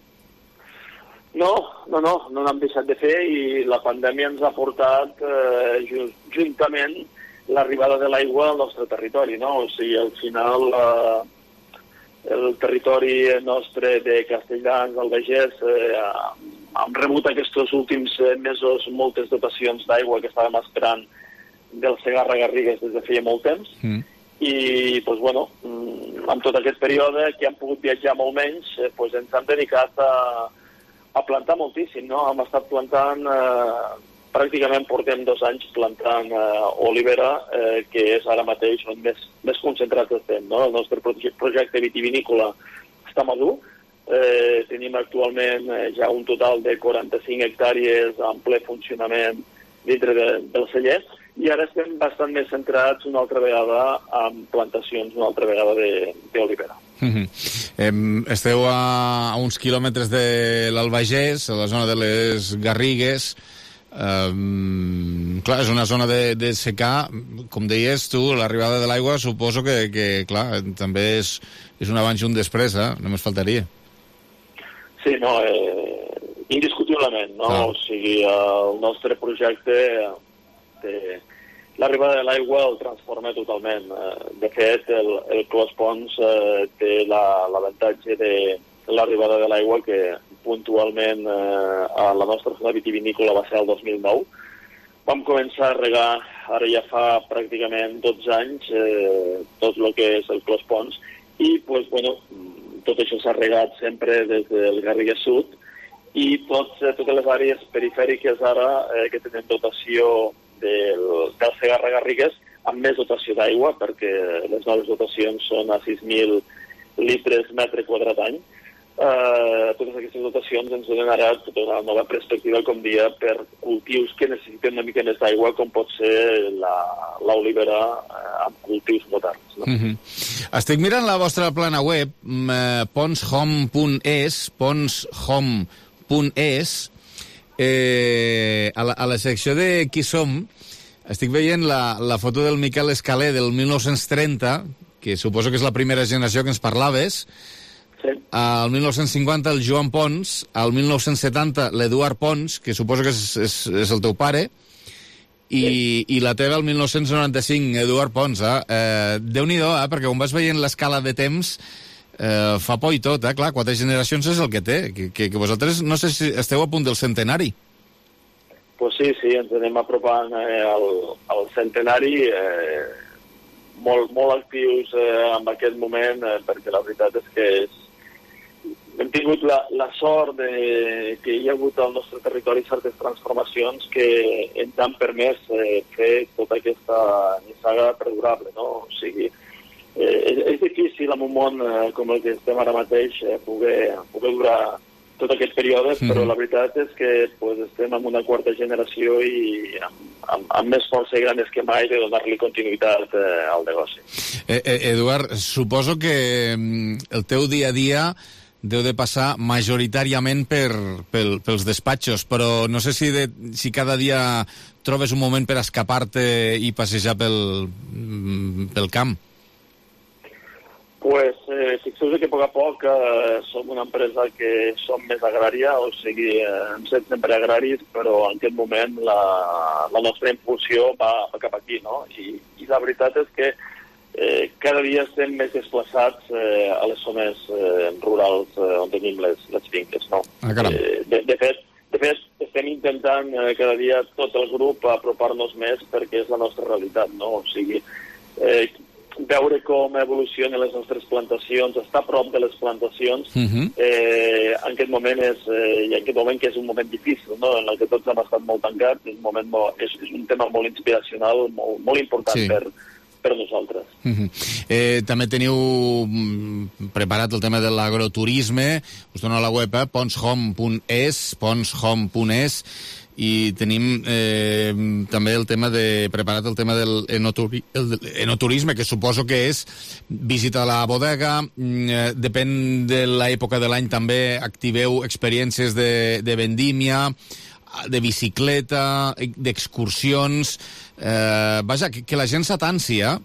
S25: No, no, no, no n'hem deixat de fer i la pandèmia ens ha portat eh, just, juntament l'arribada de l'aigua al nostre territori, no? O sigui, al final eh, el territori nostre de Castelldans, del Vallès, eh, hem rebut aquests últims mesos moltes dotacions d'aigua que estàvem esperant del Segarra-Garrigues des de feia molt temps, mm. i pues, bueno, en tot aquest període que hem pogut viatjar molt menys, eh, pues, ens hem dedicat a, a plantar moltíssim, no? Hem estat plantant, eh, pràcticament portem dos anys plantant eh, olivera, eh, que és ara mateix on més, més concentrats estem, no? El nostre projecte vitivinícola està madur. Eh, tenim actualment eh, ja un total de quaranta-cinc hectàrees en ple funcionament dintre de, del celler, i ara estem bastant més centrats una altra vegada en plantacions, una altra vegada d'olivera.
S1: Mm-hmm. eh, esteu a, a uns quilòmetres de l'Albagés, a la zona de les Garrigues. Eh, clar, és una zona de, de secà, com deies tu, l'arribada de l'aigua suposo que, que clar, també és, és un abans i un després, eh? Només faltaria.
S25: Sí, no, eh, indiscutiblement, no? Ah. O sigui, el nostre projecte, eh, l'arribada de l'aigua el transforma totalment. De fet, el, el Clospons eh, té l'avantatge la, de l'arribada de l'aigua que puntualment eh, a la nostra zona vitivinícola va ser el dos mil nou. Vam començar a regar, ara ja fa pràcticament dotze anys, eh, tot el que és el Clospons, i, pues, bueno, tot això s'ha regat sempre des del Garrigues Sud, i tots, totes les àrees perifèriques ara eh, que tenen dotació del, del Segarra-Garrigues amb més dotació d'aigua, perquè les noves dotacions són a sis mil litres metre quadrat any, eh, totes aquestes dotacions ens donen ara tota una nova perspectiva, com dia, per cultius que necessiten una mica més d'aigua, com pot ser l'olivera eh, amb cultius moderns. No?
S1: Mm-hmm. Estic mirant la vostra plana web, eh, ponshome punt es, ponshome punt es, eh, a, la, a la secció de Qui som, estic veient la, la foto del Miquel Escaler del mil nou-cents trenta, que suposo que és la primera generació que ens parlaves. Sí. Al mil nou-cents cinquanta el Joan Pons, al mil nou-cents setanta l'Eduard Pons, que suposo que és, és, és el teu pare, i, sí. i la teva al mil nou-cents noranta-cinc, Eduard Pons. Eh? Eh, Déu-n'hi-do, eh? Perquè on vas veient l'escala de temps eh, fa por i tot, eh? Clar, quatre generacions és el que té, que, que, que vosaltres no sé si esteu a punt del centenari.
S25: Pues sí, sí, ens anem apropant eh, al, al centenari, eh, molt, molt actius eh, en aquest moment, eh, perquè la veritat és que és hem tingut la, la sort de que hi ha hagut al nostre territori certes transformacions que ens han permès eh, fer tota aquesta nissaga perdurable, no? O sigui, eh, és, és difícil en un món eh, com el que estem ara mateix eh, poder, poder durar tot aquest període, mm. però la veritat és que pues, estem en una quarta generació i amb, amb, amb més força i ganes que mai de donar-li continuïtat eh, al negoci.
S1: Eh, eh, Eduard, suposo que el teu dia a dia deu de passar majoritàriament per, pel, pels despatxos, però no sé si, de, si cada dia trobes un moment per escapar-te i passejar pel, pel camp.
S25: Pues eh, fixeu-vos que a poc a poc eh, som una empresa que som més agrària, o sigui, eh, hem set sempre agraris, però en aquest moment la, la nostra impulsió va, va cap aquí, no? I, i la veritat és que Eh, cada dia estem més desplaçats eh, a les zones eh, rurals eh, on tenim les, les finques, no?
S1: Ah,
S25: eh, de, de, fet, de fet, estem intentant eh, cada dia tot el grup apropar-nos més perquè és la nostra realitat, no? O sigui, eh, veure com evolucionen les nostres plantacions, estar a prop de les plantacions, uh-huh. eh, en aquest moment és, eh, i en aquest moment que és un moment difícil, no? En el que tots hem estat molt tancats, és un, moment molt, és, és un tema molt inspiracional, molt, molt important sí. per per nosaltres.
S1: Uh-huh. Eh, també teniu preparat el tema de l'agroturisme, us dono a la web, eh? ponshome punt es, ponshome punt es, i tenim eh, també el tema de, preparat el tema del enoturi, el enoturisme, que suposo que és visita a la bodega, eh, depèn de l'època de l'any també activeu experiències de, de vendímia, de bicicleta, d'excursions, eh, vaja, que, que la gent s'atansi, eh?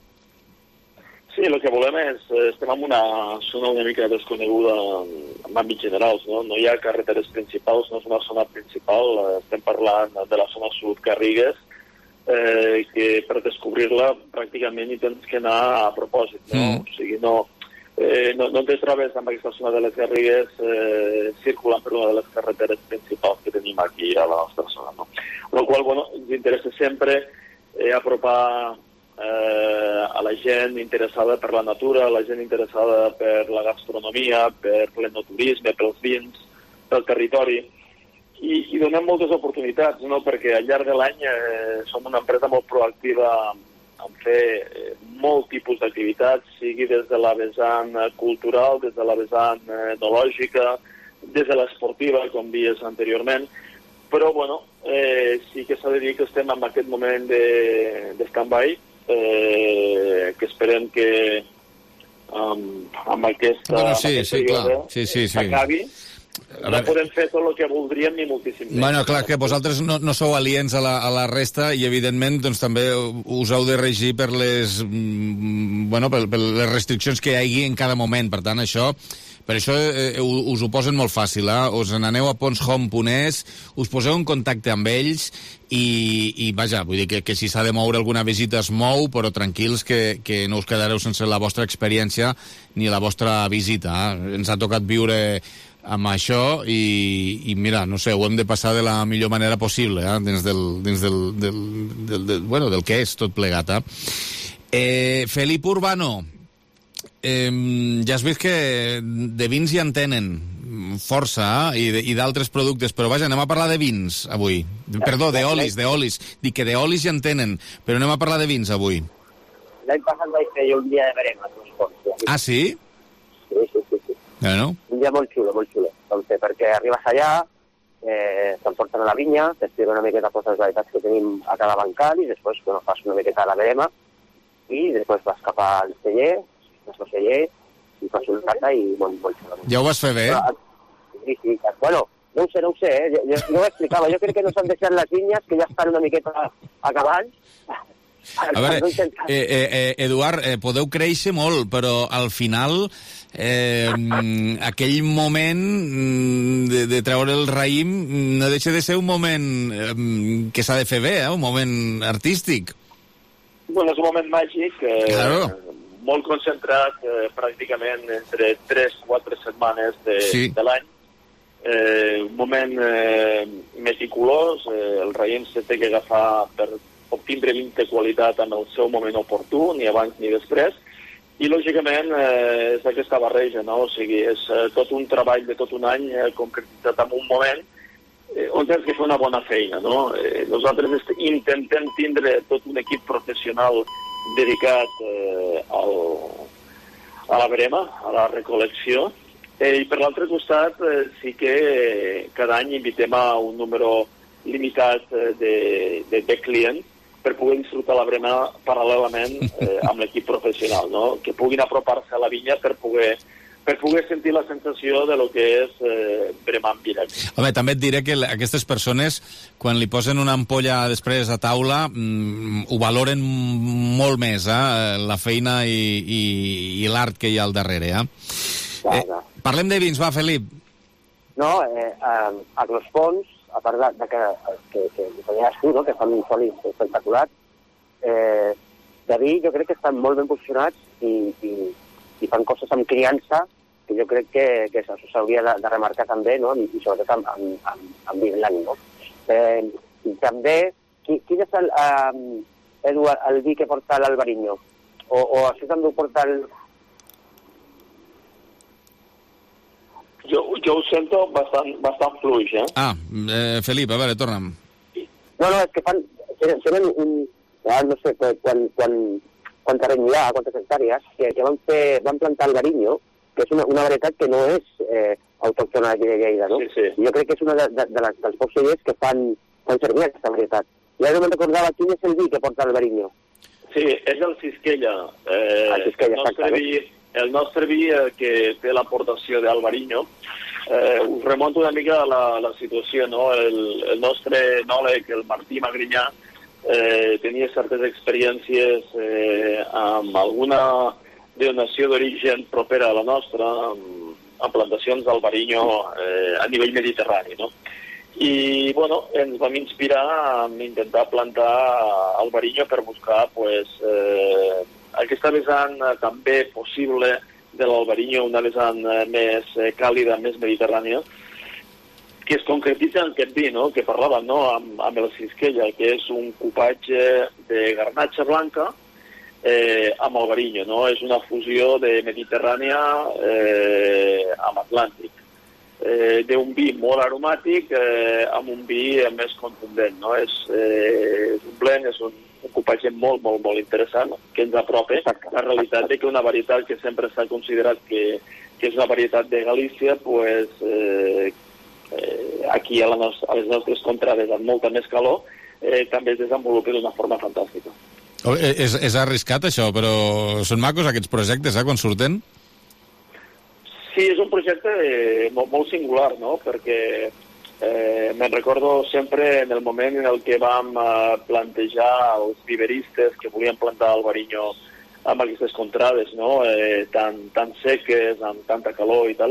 S25: Sí, el que volem és, estem en una zona una mica desconeguda en àmbits generals, no? No hi ha carreteres principals, no és una zona principal, estem parlant de la zona sud, Garrigues, eh, que per descobrir-la pràcticament hi tens que anar a propòsit, no? Mm. O sigui, no... Eh, no, no te trobes amb aquesta zona de les Garrigues eh, circulant per una de les carreteres principals que tenim aquí a la nostra zona, no? Amb la qual, bueno, ens interessa sempre eh, apropar eh, a la gent interessada per la natura, a la gent interessada per la gastronomia, per l'enoturisme, pels vins, pel territori, i, i donem moltes oportunitats, no? Perquè al llarg de l'any eh, som una empresa molt proactiva en fer eh, molt tipus d'activitats, sigui des de la vessant cultural, des de la vessant eh, etnològica, des de l'esportiva, com dies anteriorment, però, bueno, eh, sí que s'ha de dir que estem en aquest moment de, de stand-by, eh, que esperem que um, amb aquesta
S1: bueno, sí,
S25: aquest
S1: sí,
S25: període
S1: clar. Sí, sí, sí.
S25: s'acabi. No podem fer tot el que voldríem ni moltíssim més.
S1: Bueno, clar, que vosaltres no, no sou aliens a la, a la resta i, evidentment, doncs, també us heu de regir per les, bueno, per, per les restriccions que hi hagi en cada moment. Per tant, això... Per això eh, us ho posen molt fàcil, eh? Us n'aneu a ponshome punt es, us poseu en contacte amb ells i, i vaja, vull dir que, que si s'ha de moure alguna visita es mou, però tranquils que, que no us quedareu sense la vostra experiència ni la vostra visita. Eh? Ens ha tocat viure amb això i, i mira, no sé, ho hem de passar de la millor manera possible, eh? dins, del, dins del, del, del, del, bueno, del que és tot plegat. Eh? Eh, Felip Urbano, eh, ja has vist que de vins ja en tenen força eh? i d'altres productes, però vaja, anem a parlar de vins avui. Perdó, d'olis, d'olis. Dic que d'olis ja en tenen, però anem a parlar de vins avui.
S24: L'any passat vaig fer un dia de berenes.
S1: Ah, sí?
S24: Sí, sí, sí. sí.
S1: Bueno.
S24: Un un dia molt xulo, molt xulo. Doncs, perquè arribes allà, eh, t'emporten a la vinya, t'expliquen una miqueta coses de veritats que tenim a cada bancal i després bueno, fas una miqueta a la verema i després vas cap al celler, vas al celler i fas una carta i molt, molt xulo.
S1: Ja ho vas fer bé?
S24: Però, sí, sí. Bueno, no ho sé, no ho sé, eh? Jo, jo, jo ho explicava. Jo crec que no s'han deixat les vinyes, que ja estan una miqueta acabant.
S1: A veure, eh, eh, Eduard, eh, podeu créixer molt, però al final eh, aquell moment de, de treure el raïm no deixa de ser un moment eh, que s'ha de fer bé, eh? Un moment artístic.
S25: Bueno, és un moment màgic, eh,
S1: claro.
S25: Molt concentrat eh, pràcticament entre tres o quatre setmanes de, sí. de l'any. Eh, un moment eh, meticulós, eh, el raïm se té que agafar per obtindre vinta qualitat en el seu moment oportú, ni abans ni després, i lògicament eh, és aquesta barreja, no? O sigui, és eh, tot un treball de tot un any eh, concretitzat en un moment eh, on tens que fer una bona feina, no? Eh, nosaltres intentem tindre tot un equip professional dedicat eh, al, a la verema, a la recol·lecció, eh, i per l'altre costat eh, sí que eh, cada any invitem a un número limitat eh, de, de, de clients per poder disfrutar la brema paral·lelament eh, amb l'equip professional, no? Que puguin apropar-se a la vinya per poder, per poder sentir la sensació de lo que és eh, bremar en directe.
S1: Home, també et diré que aquestes persones, quan li posen una ampolla després a taula, mm, ho valoren molt més, eh? La feina i, i, i l'art que hi ha al darrere. Eh? Eh, parlem de vins, va, Felip.
S24: No, eh, a, a Clospons, a part de, de que, que, que, que ja tu, no? Que fan un sòlid espectacular, eh, de vi jo crec que estan molt ben posicionats i, i, i fan coses amb criança que jo crec que, que s'hauria de, de remarcar també, no? I, i sobretot amb, amb, amb, amb vi blanc, no? Eh, i també, qui, quin és el, eh, Edu, el vi que porta l'Albariño? O, o això també ho porta el...
S25: Jo, jo ho sento bastant, bastant fluix, eh?
S1: Ah, eh, Felip, a veure, torna'm.
S24: No, no, és que fan... Tenen un... No sé, quan, quan, quan terreny hi ha, quantes hectàrees, que, que van, fer, van plantar el Albariño, que és una, una varietat que no és eh, autòctona d'aquí de Lleida, no?
S25: Sí, sí.
S24: Jo crec que és una de, de, de les, dels pocs cellers que fan, fan servir aquesta varietat. I ara no me'n recordava quin és el vi que porta l'Albariño.
S25: Sí, és el Cisquella. Eh,
S24: el Cisquella,
S25: el nostre vi, el nostre vi eh, que té l'aportació d'Albariño, eh, us remonto una mica a la, la situació, no? El, el nostre enòleg, el Martí Magrinyà, eh, tenia certes experiències eh, amb alguna denominació d'origen propera a la nostra, amb, amb plantacions d'Albariño eh, a nivell mediterrani, no? I, bueno, ens vam inspirar a intentar plantar Albariño per buscar, pues, eh, aquesta vessant eh, també possible de l'Albariño, una vessant eh, més eh, càlida, més mediterrània, que es concretitza en aquest vi, no?, que parlàvem, no?, amb, amb el Cisquella, que és un cupatge de garnatxa blanca eh, amb Albariño, no? És una fusió de mediterrània eh, amb Atlàntic. Eh, d'un vi molt aromàtic eh, amb un vi eh, més contundent, no? És, eh, és un blend, és un, un cupatge molt, molt, molt interessant, que ens apropa la realitat de que una varietat que sempre s'ha considerat que, que és una varietat de Galícia, pues, eh, eh, aquí a, la nos a les nostres contrades amb molta més calor, eh, també es desenvolupa d'una forma fantàstica.
S1: Oh, és, és arriscat això, però són macos aquests projectes, eh, quan surten?
S25: Sí, és un projecte eh, molt, molt singular, no?, perquè eh, me'n recordo sempre en el moment en el que vam eh, plantejar els viveristes que volien plantar Albariño amb aquestes contrades, no?, eh, tan, tan seques, amb tanta calor i tal,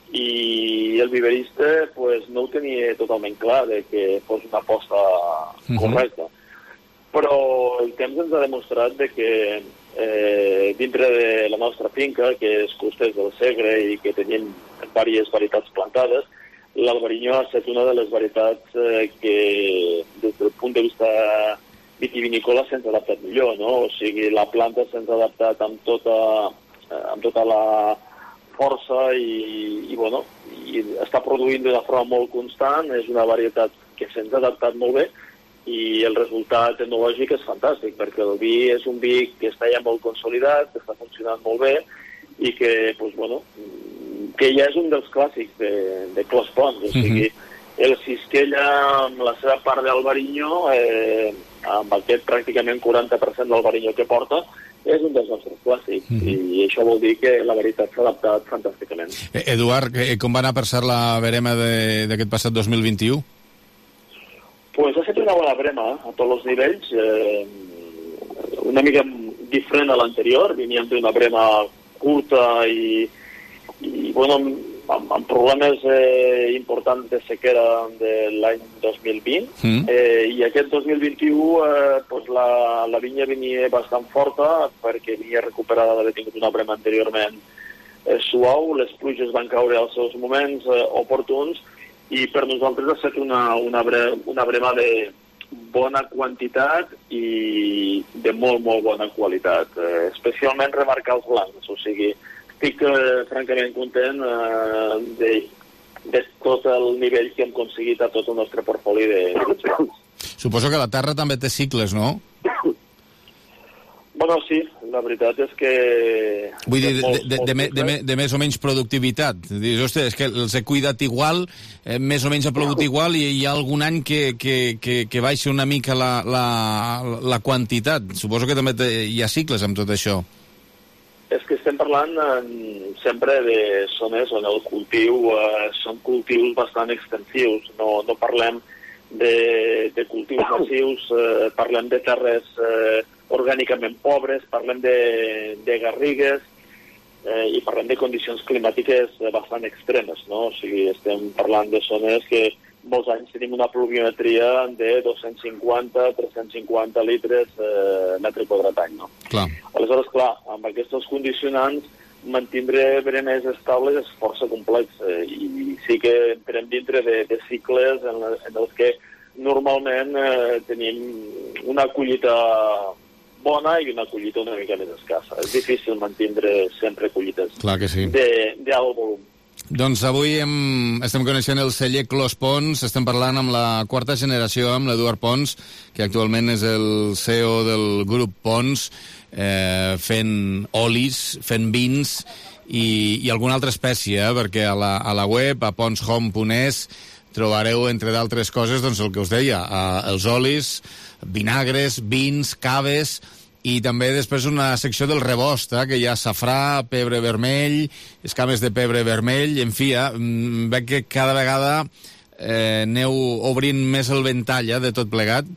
S25: i el viverista pues, no ho tenia totalment clar de que fos una aposta correcta. Uh-huh. Però el temps ens ha demostrat de que Eh, dintre de la nostra finca, que és Costers del Segre i que tenim diverses varietats plantades, l'Albariño ha estat una de les varietats eh, que des del punt de vista vitivinícola se'ns ha adaptat millor, no? O sigui, la planta se'ns ha adaptat amb tota, eh, amb tota la força i, i, bueno, i està produint d'una forma molt constant, és una varietat que se'ns ha adaptat molt bé, i el resultat etnològic és fantàstic, perquè el vi és un vi que està ja molt consolidat, que està funcionant molt bé, i que, pues, bueno, que ja és un dels clàssics de, de Clos Pons, o sigui, mm-hmm. el Cistella amb la seva part d'Albariño, eh, amb aquest pràcticament quaranta per cent d'Albariño que porta, és un dels nostres clàssics, mm-hmm. i això vol dir que la veritat s'ha adaptat fantàsticament.
S1: Eduard, com va anar per ser la verema d'aquest passat dos mil vint-i-u?
S25: Pues ha estat una bona verema a tots els nivells, eh, una mica diferent a l'anterior, veníem d'una verema curta i, i bueno, amb, amb problemes eh, importants de sequera de l'any dos mil vint, mm. eh, i aquest dos mil vint-i-u eh, pues la, la vinya venia bastant forta perquè venia recuperada d'haver tingut una verema anteriorment eh, suau, les pluges van caure als seus moments eh, oportuns, i per nosaltres ha estat una, una, bre, una brema de bona quantitat i de molt, molt bona qualitat. Eh, especialment remarcar els blancs, o sigui, estic eh, francament content eh, de, de tot el nivell que hem aconseguit a tot el nostre portfoli de blancs.
S1: Suposo que la terra també té cicles, no?
S25: Bueno, sí, la veritat és que...
S1: Vull dir, de, de, de, de, de, de més o menys productivitat. Dius, ostres, és que els he cuidat igual, eh, més o menys ha plogut igual, i hi ha algun any que, que, que, que baixa una mica la, la, la quantitat. Suposo que també te, hi ha cicles amb tot això.
S25: És que estem parlant en, sempre de zones on el cultiu eh, són cultius bastant extensius. No, no parlem de, de cultius massius, eh, parlem de terres... Eh, orgànicament pobres, parlem de, de garrigues eh, i parlem de condicions climàtiques bastant extremes, no? O sigui, estem parlant de zones que molts anys tenim una pluviometria de dos-cents cinquanta a tres-cents cinquanta litres eh, metre quadrat any, no?
S1: Clar.
S25: Aleshores, clar, amb aquests condicionants mantindre veremes estables és força complex eh, i sí que entrem dintre de, de cicles en, la, en els que normalment eh, tenim una collita bona i una collita una mica més escassa. És difícil mantindre sempre collites
S1: Clar que sí.
S25: d'alt volum.
S1: Doncs avui hem, estem coneixent el celler Clos Pons, estem parlant amb la quarta generació, amb l'Eduard Pons, que actualment és el C E O del grup Pons, eh, fent olis, fent vins i, i alguna altra espècie, eh, perquè a la, a la web, a ponshome punt es, trobareu, entre d'altres coses, doncs el que us deia, eh, els olis, vinagres, vins, caves, i també després una secció del rebost, eh, que hi ha safrà, pebre vermell, escames de pebre vermell, en fi, eh, veig que cada vegada eh, aneu obrint més el ventall eh, de tot plegat.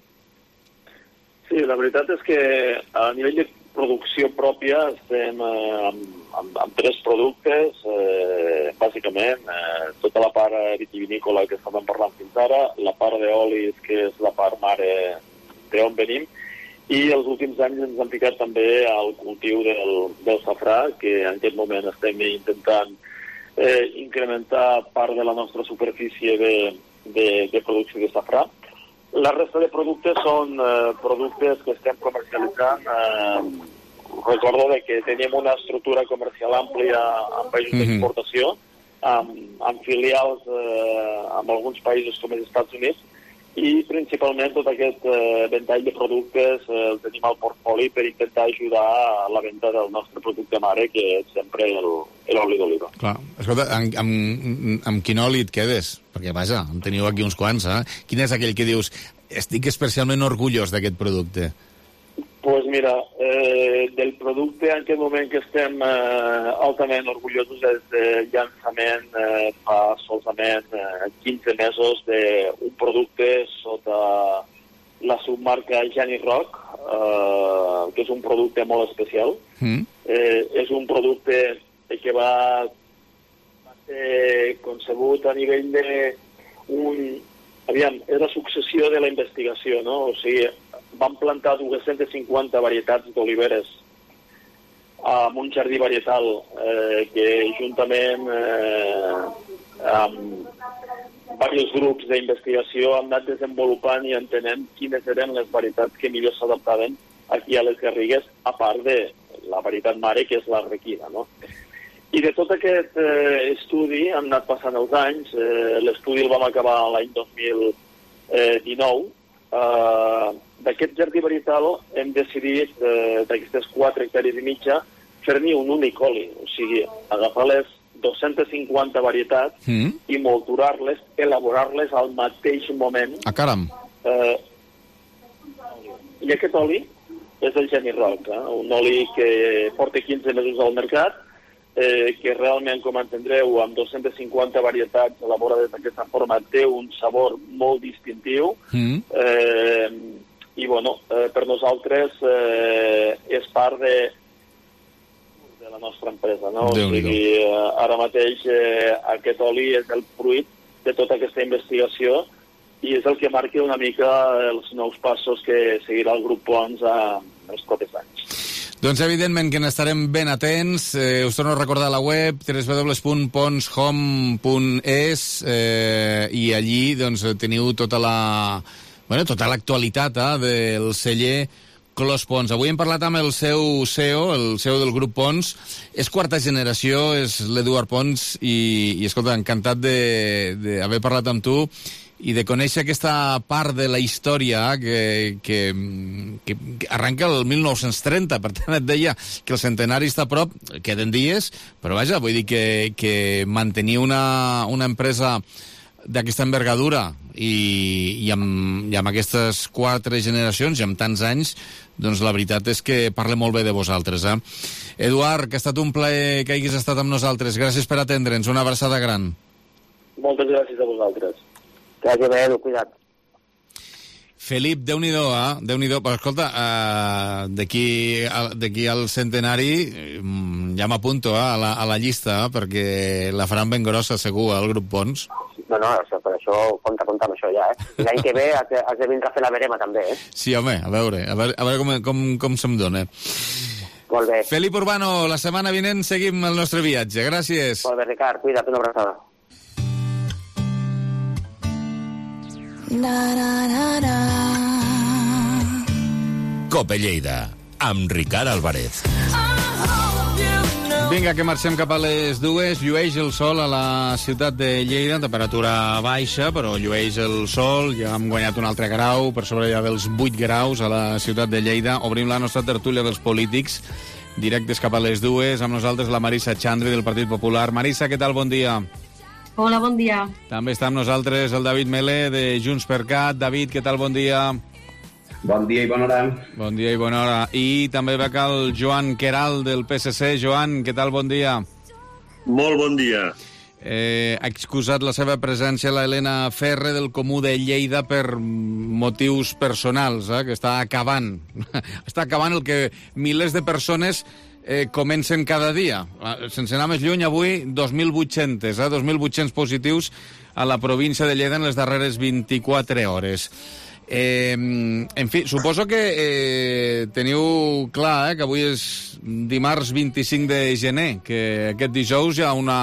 S25: Sí, la veritat és que a nivell de producció pròpia estem eh, amb, amb, amb tres productes, eh, bàsicament, eh, tota la part vitivinícola que estàvem parlant fins ara, la part d'olis, que és la part mare d'on venim, i els últims anys ens han ficat també al cultiu del, del safrà, que en aquest moment estem intentant eh, incrementar part de la nostra superfície de, de, de producció de safrà. La resta de productes són eh, productes que estem comercialitzant. Eh, recordo de que tenim una estructura comercial àmplia en països mm-hmm. d'exportació, amb, amb filials eh, en alguns països com els Estats Units, i principalment tot aquest eh, ventall de productes eh, el tenim al portfoli per intentar ajudar a la venda del nostre producte mare, que és sempre l'oli d'oliva.
S1: Clar. Escolta, amb, amb, amb quin oli et quedes? Perquè, vaja, en teniu aquí uns quants, eh? Quin és aquell que dius, estic especialment orgullós d'aquest producte?
S25: Doncs pues mira, eh, del producte en aquest moment que estem eh, altament orgullosos és del llançament eh, fa solament eh, quinze mesos d'un producte sota la submarca Gianni Rock, eh, que és un producte molt especial. Mm. Eh, és un producte que va, va ser concebut a nivell de un... Aviam, és la successió de la investigació, no? O sigui, vam plantar dues-centes cinquanta varietats d'oliveres amb un jardí varietal eh, que juntament eh, amb diversos grups d'investigació hem anat desenvolupant i entenent quines eren les varietats que millor s'adaptaven aquí a les Garrigues, a part de la varietat mare, que és l'Arlequina, no? I de tot aquest eh, estudi han anat passant els anys. Eh, l'estudi el vam acabar l'any dos mil dinou. Eh, D'aquest jardí varietal hem decidit, eh, d'aquestes quatre hectàrees i mitja, fer-n'hi un únic oli. O sigui, agafar les dos-centes cinquanta varietats
S1: Mm.
S25: i molturar-les, elaborar-les al mateix moment.
S1: Ah, caram.
S25: Eh, I aquest oli és el Geni Rock, eh? Un oli que porta quinze mesos al mercat, eh, que realment, com entendreu, amb dos-centes cinquanta varietats elaborades d'aquesta forma, té un sabor molt distintiu.
S1: Mm.
S25: Eh, I, bueno, eh, per nosaltres eh, és part de, de la nostra empresa, no? O sigui, eh, ara mateix eh, aquest oli és el fruit de tota aquesta investigació i és el que marca una mica els nous passos que seguirà el grup Pons a, els propers anys.
S1: Doncs evidentment que n'estarem ben atents. Eh, us torno a recordar la web w w w punt pons home punt es eh, i allí doncs, teniu tota la bueno, tota l'actualitat eh, del celler Clos Pons. Avui hem parlat amb el seu C E O, el C E O del grup Pons. És quarta generació, és l'Eduard Pons i, i escolta, encantat d'haver parlat amb tu i de conèixer aquesta part de la història que, que, que, que arranca el mil nou-cents trenta, per tant et deia que el centenari està a prop, queden dies, però vaja, vull dir que, que mantenir una, una empresa d'aquesta envergadura i, i, amb, i amb aquestes quatre generacions i amb tants anys, doncs la veritat és que parla molt bé de vosaltres. Eh? Eduard, que ha estat un plaer que hagis estat amb nosaltres. Gràcies per atendre'ns. Una abraçada gran.
S25: Moltes gràcies a vosaltres.
S24: Que hagi bé, Edu, cuida't.
S1: Felip, Déu-n'hi-do, eh? Déu-n'hi-do. Però escolta, uh, d'aquí al centenari um, ja m'apunto eh, a, la, a la llista, eh, perquè la faran ben grossa, segur, al grup Pons.
S24: No, no, això, per això compta, compta amb això ja, eh? I l'any que ve has de, has de vindre a fer la verema, també, eh?
S1: Sí, home, a veure, a veure, a veure com, com, com se'm dona.
S24: Molt bé.
S1: Felip Urbano, la setmana vinent seguim el nostre viatge. Gràcies.
S24: Molt bé, Ricard, cuida't, una abraçada.
S10: Na, na, na, na. Cope Lleida, amb Ricard Álvarez.
S1: Vinga, que marxem cap a les dues. Llueix el sol a la ciutat de Lleida, temperatura baixa, però llueix el sol. Ja hem guanyat un altre grau, per sobre ja dels vuit graus a la ciutat de Lleida. Obrim la nostra tertúlia dels polítics, directes cap a les dues. Amb nosaltres la Marisa Xandri, del Partit Popular. Marisa, què tal? Bon dia.
S9: Hola, bon dia.
S1: També està amb nosaltres el David Melé, de Junts per Cat. David, què tal? Bon dia.
S11: Bon dia i bona hora.
S1: Bon dia i bona hora. I també ve acá el Joan Queralt, del P S C. Joan, què tal? Bon dia.
S12: Molt bon dia.
S1: Eh, ha excusat la seva presència la Helena Ferre, del Comú de Lleida, per motius personals, eh, que està acabant. està acabant el que milers de persones eh, comencen cada dia. Sense anar més lluny, avui dos mil vuit-cents, eh, dos mil vuit-cents positius a la província de Lleida en les darreres vint-i-quatre hores. Eh, en fi, suposo que eh, teniu clar eh, que avui és dimarts vint-i-cinc de gener, que aquest dijous hi ha una...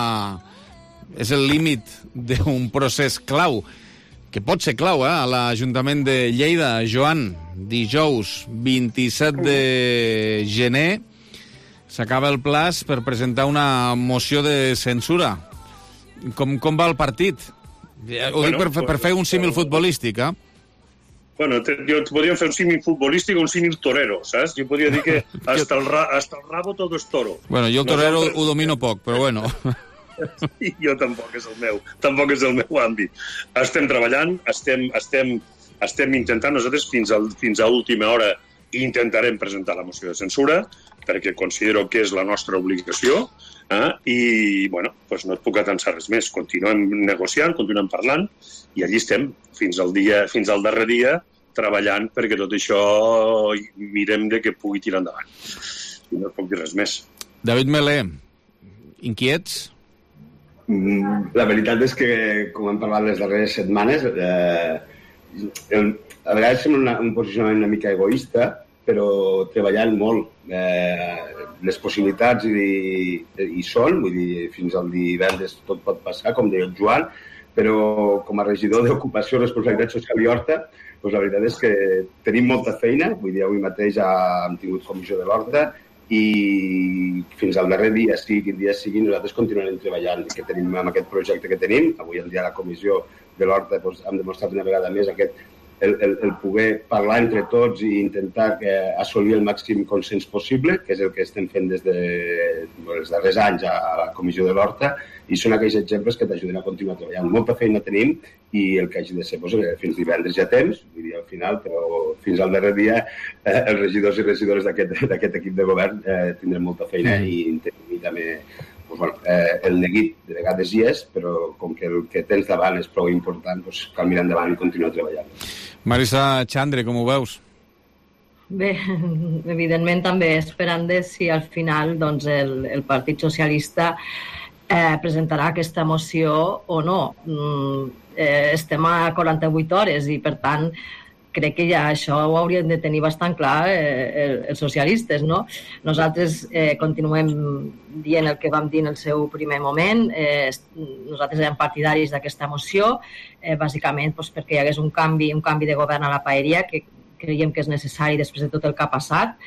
S1: és el límit d'un procés clau, que pot ser clau, eh, a l'Ajuntament de Lleida. Joan, dijous vint-i-set de gener s'acaba el plaç per presentar una moció de censura. Com, com va el partit? Ho bueno, dic per, per fer un símil futbolístic, eh?
S12: Bueno, te, jo podríem fer un símil futbolístic o un símil torero, saps? Jo podria dir que hasta el, ra, hasta el rabo todo es toro.
S1: Bueno, jo el torero Nosaltres... ho domino poc, però bueno.
S12: I jo tampoc és el meu, tampoc és el meu àmbit. Estem treballant, estem, estem, estem intentant, nosaltres fins, al, fins a última hora intentarem presentar la moció de censura, perquè considero que és la nostra obligació, eh? I, bueno, doncs no et puc atansar res més. Continuem negociant, continuem parlant, i allí estem, fins al, dia, fins al darrer dia, treballant perquè tot això mirem de que pugui tirar endavant. I no et puc dir res més.
S1: David Melé, inquiets?
S11: La veritat és que, com hem parlat les darreres setmanes, eh, el, a vegades sembla una, un posicionament una mica egoista, però treballant molt. Eh, les possibilitats hi, hi són, vull dir, fins al divendres tot pot passar, com deia el Joan, però com a regidor d'Ocupació, Responsabilitat Social i Horta, doncs la veritat és que tenim molta feina. Vull dir, avui mateix ja hem tingut comissió de l'Horta i fins al darrer dia, sigui quin dia sigui, nosaltres continuarem treballant, que tenim amb aquest projecte que tenim. Avui, el dia de la comissió de l'Horta, doncs, hem demostrat una vegada més aquest el, el, el poder parlar entre tots i intentar que assolir el màxim consens possible, que és el que estem fent des de, dels darrers anys a, a la Comissió de l'Horta, i són aquells exemples que t'ajuden a continuar treballant. Molta feina tenim i el que hagi de ser, doncs, fins divendres ja temps, diria al final, però fins al darrer dia eh, els regidors i regidores d'aquest equip de govern eh, tindrem molta feina mm. i, i també pues, bueno, eh, el neguit de vegades hi és, però com que el que tens davant és prou important, doncs, cal mirar endavant i continuar treballant.
S1: Marisa Xandri, com ho veus?
S8: Bé, evidentment també esperant de si al final doncs, el, el Partit Socialista eh, presentarà aquesta moció o no. Mm, eh, estem a quaranta-vuit hores i, per tant, crec que ja això ho haurien de tenir bastant clar eh, els socialistes, no? Nosaltres eh, continuem dient el que vam dir en el seu primer moment. Eh, nosaltres érem partidaris d'aquesta moció, eh, bàsicament doncs, perquè hi hagués un canvi, un canvi de govern a la paeria, que creiem que és necessari després de tot el que ha passat.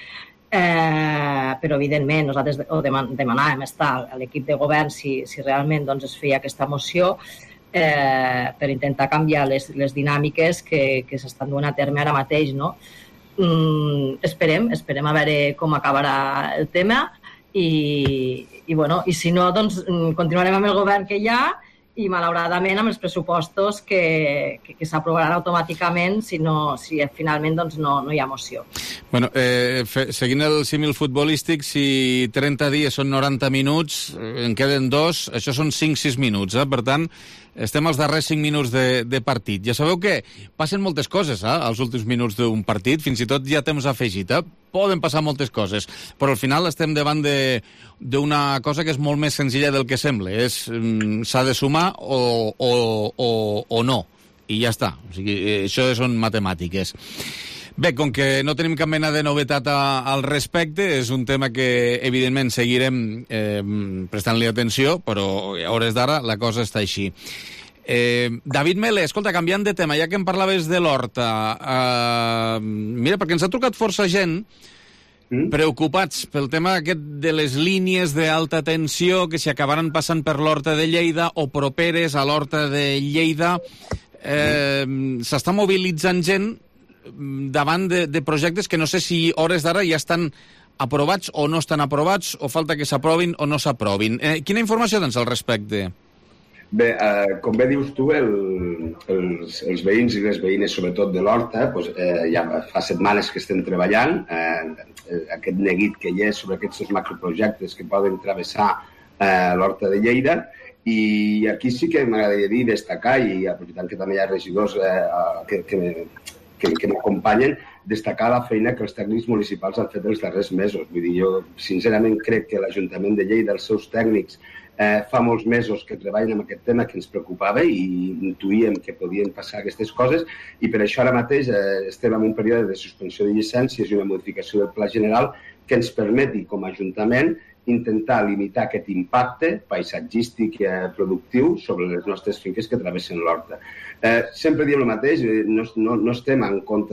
S8: Eh, però, evidentment, nosaltres ho deman- demanàvem estar a l'equip de govern si, si realment doncs, es feia aquesta moció, Eh, per intentar canviar les, les dinàmiques que, que s'estan duent a terme ara mateix, no? Mm, esperem, esperem a veure com acabarà el tema i, i, bueno, i si no, doncs continuarem amb el govern que hi ha i, malauradament, amb els pressupostos que, que, que s'aprovaran automàticament si, no, si finalment doncs, no, no hi ha moció.
S1: Bueno, eh, fe, seguint el símil futbolístic, si trenta dies són noranta minuts, en queden dos, això són cinc sis minuts, eh? Per tant, estem als darrers cinc minuts de, de partit. Ja sabeu que passen moltes coses eh, als últims minuts d'un partit, fins i tot ja temps afegit. Eh? Poden passar moltes coses, però al final estem davant d'una cosa que és molt més senzilla del que sembla. És, mm, s'ha de sumar o, o, o, o no, i ja està. O sigui, això són matemàtiques. Bé, com que no tenim cap mena de novetat a, al respecte, és un tema que, evidentment, seguirem eh, prestant-li atenció, però a hores d'ara la cosa està així. Eh, David Mele, escolta, canviant de tema, ja que em parlaves de l'Horta, eh, mira, perquè ens ha trucat força gent mm? preocupats pel tema aquest de les línies d'alta tensió que s'hi acabaran passant per l'Horta de Lleida o properes a l'Horta de Lleida. Eh, mm. S'està mobilitzant gent davant de, de projectes que no sé si hores d'ara ja estan aprovats o no estan aprovats, o falta que s'aprovin o no s'aprovin. Eh, quina informació tens al respecte?
S11: Bé, eh, com bé dius tu, el, els, els veïns i les veïnes, sobretot de l'Horta, doncs, eh, ja fa setmanes que estem treballant. Eh, aquest neguit que hi és sobre aquests macroprojectes que poden travessar eh, l'Horta de Lleida. I aquí sí que m'agradaria dir, destacar, i aprofitant que també hi ha regidors eh, que, que que, que m'acompanyen, destacar la feina que els tècnics municipals han fet els darrers mesos. Vull dir, jo sincerament crec que l'Ajuntament de Lleida, els seus tècnics, eh, fa molts mesos que treballen amb aquest tema que ens preocupava i intuïem que podien passar aquestes coses, i per això ara mateix eh, estem en un període de suspensió de llicències i una modificació del Pla General que ens permeti, com a Ajuntament, intentar limitar aquest impacte paisatgístic i eh, productiu sobre les nostres finques que travessen l'Horta. Eh, sempre diem el mateix, no, no, no estem en compte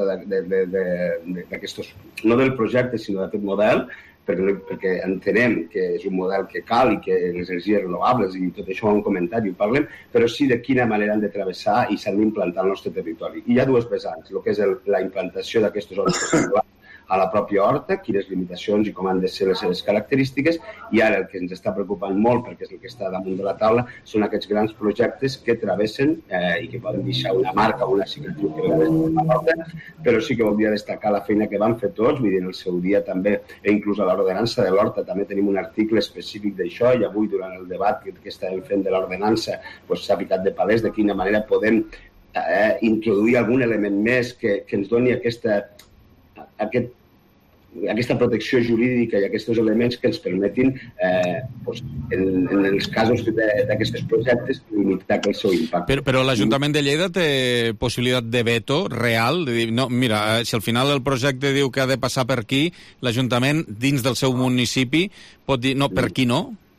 S11: d'aquestos, no del projecte, sinó d'aquest model, perquè, perquè entenem que és un model que cal i que les energies renovables i tot això ho hem comentat i ho parlem, però sí de quina manera han de travessar i s'han d'implantar al nostre territori. I hi ha dues vessants, el que és el, la implantació d'aquestes zones particulars a la pròpia horta, quines limitacions i com han de ser les seves característiques, i ara el que ens està preocupant molt, perquè és el que està damunt de la taula, són aquests grans projectes que travessen eh, i que poden deixar una marca o una cicatriu que vegades a l'horta, però sí que voldria destacar la feina que van fer tots, vull dir, en el seu dia també, e inclús a l'ordenança de l'horta també tenim un article específic d'això, i avui durant el debat que, que estàvem fent de l'ordenança doncs, s'ha ficat de palès de quina manera podem eh, introduir algun element més que, que ens doni aquesta Aquest, aquesta protecció jurídica i aquests elements que ens permetin, eh, doncs, en, en els casos d'aquests projectes, limitar el seu impacte.
S1: Però, però l'Ajuntament de Lleida té possibilitat de veto real? De dir, no, mira, si al final el projecte diu que ha de passar per aquí, l'Ajuntament, dins del seu municipi, pot dir, no, per aquí no?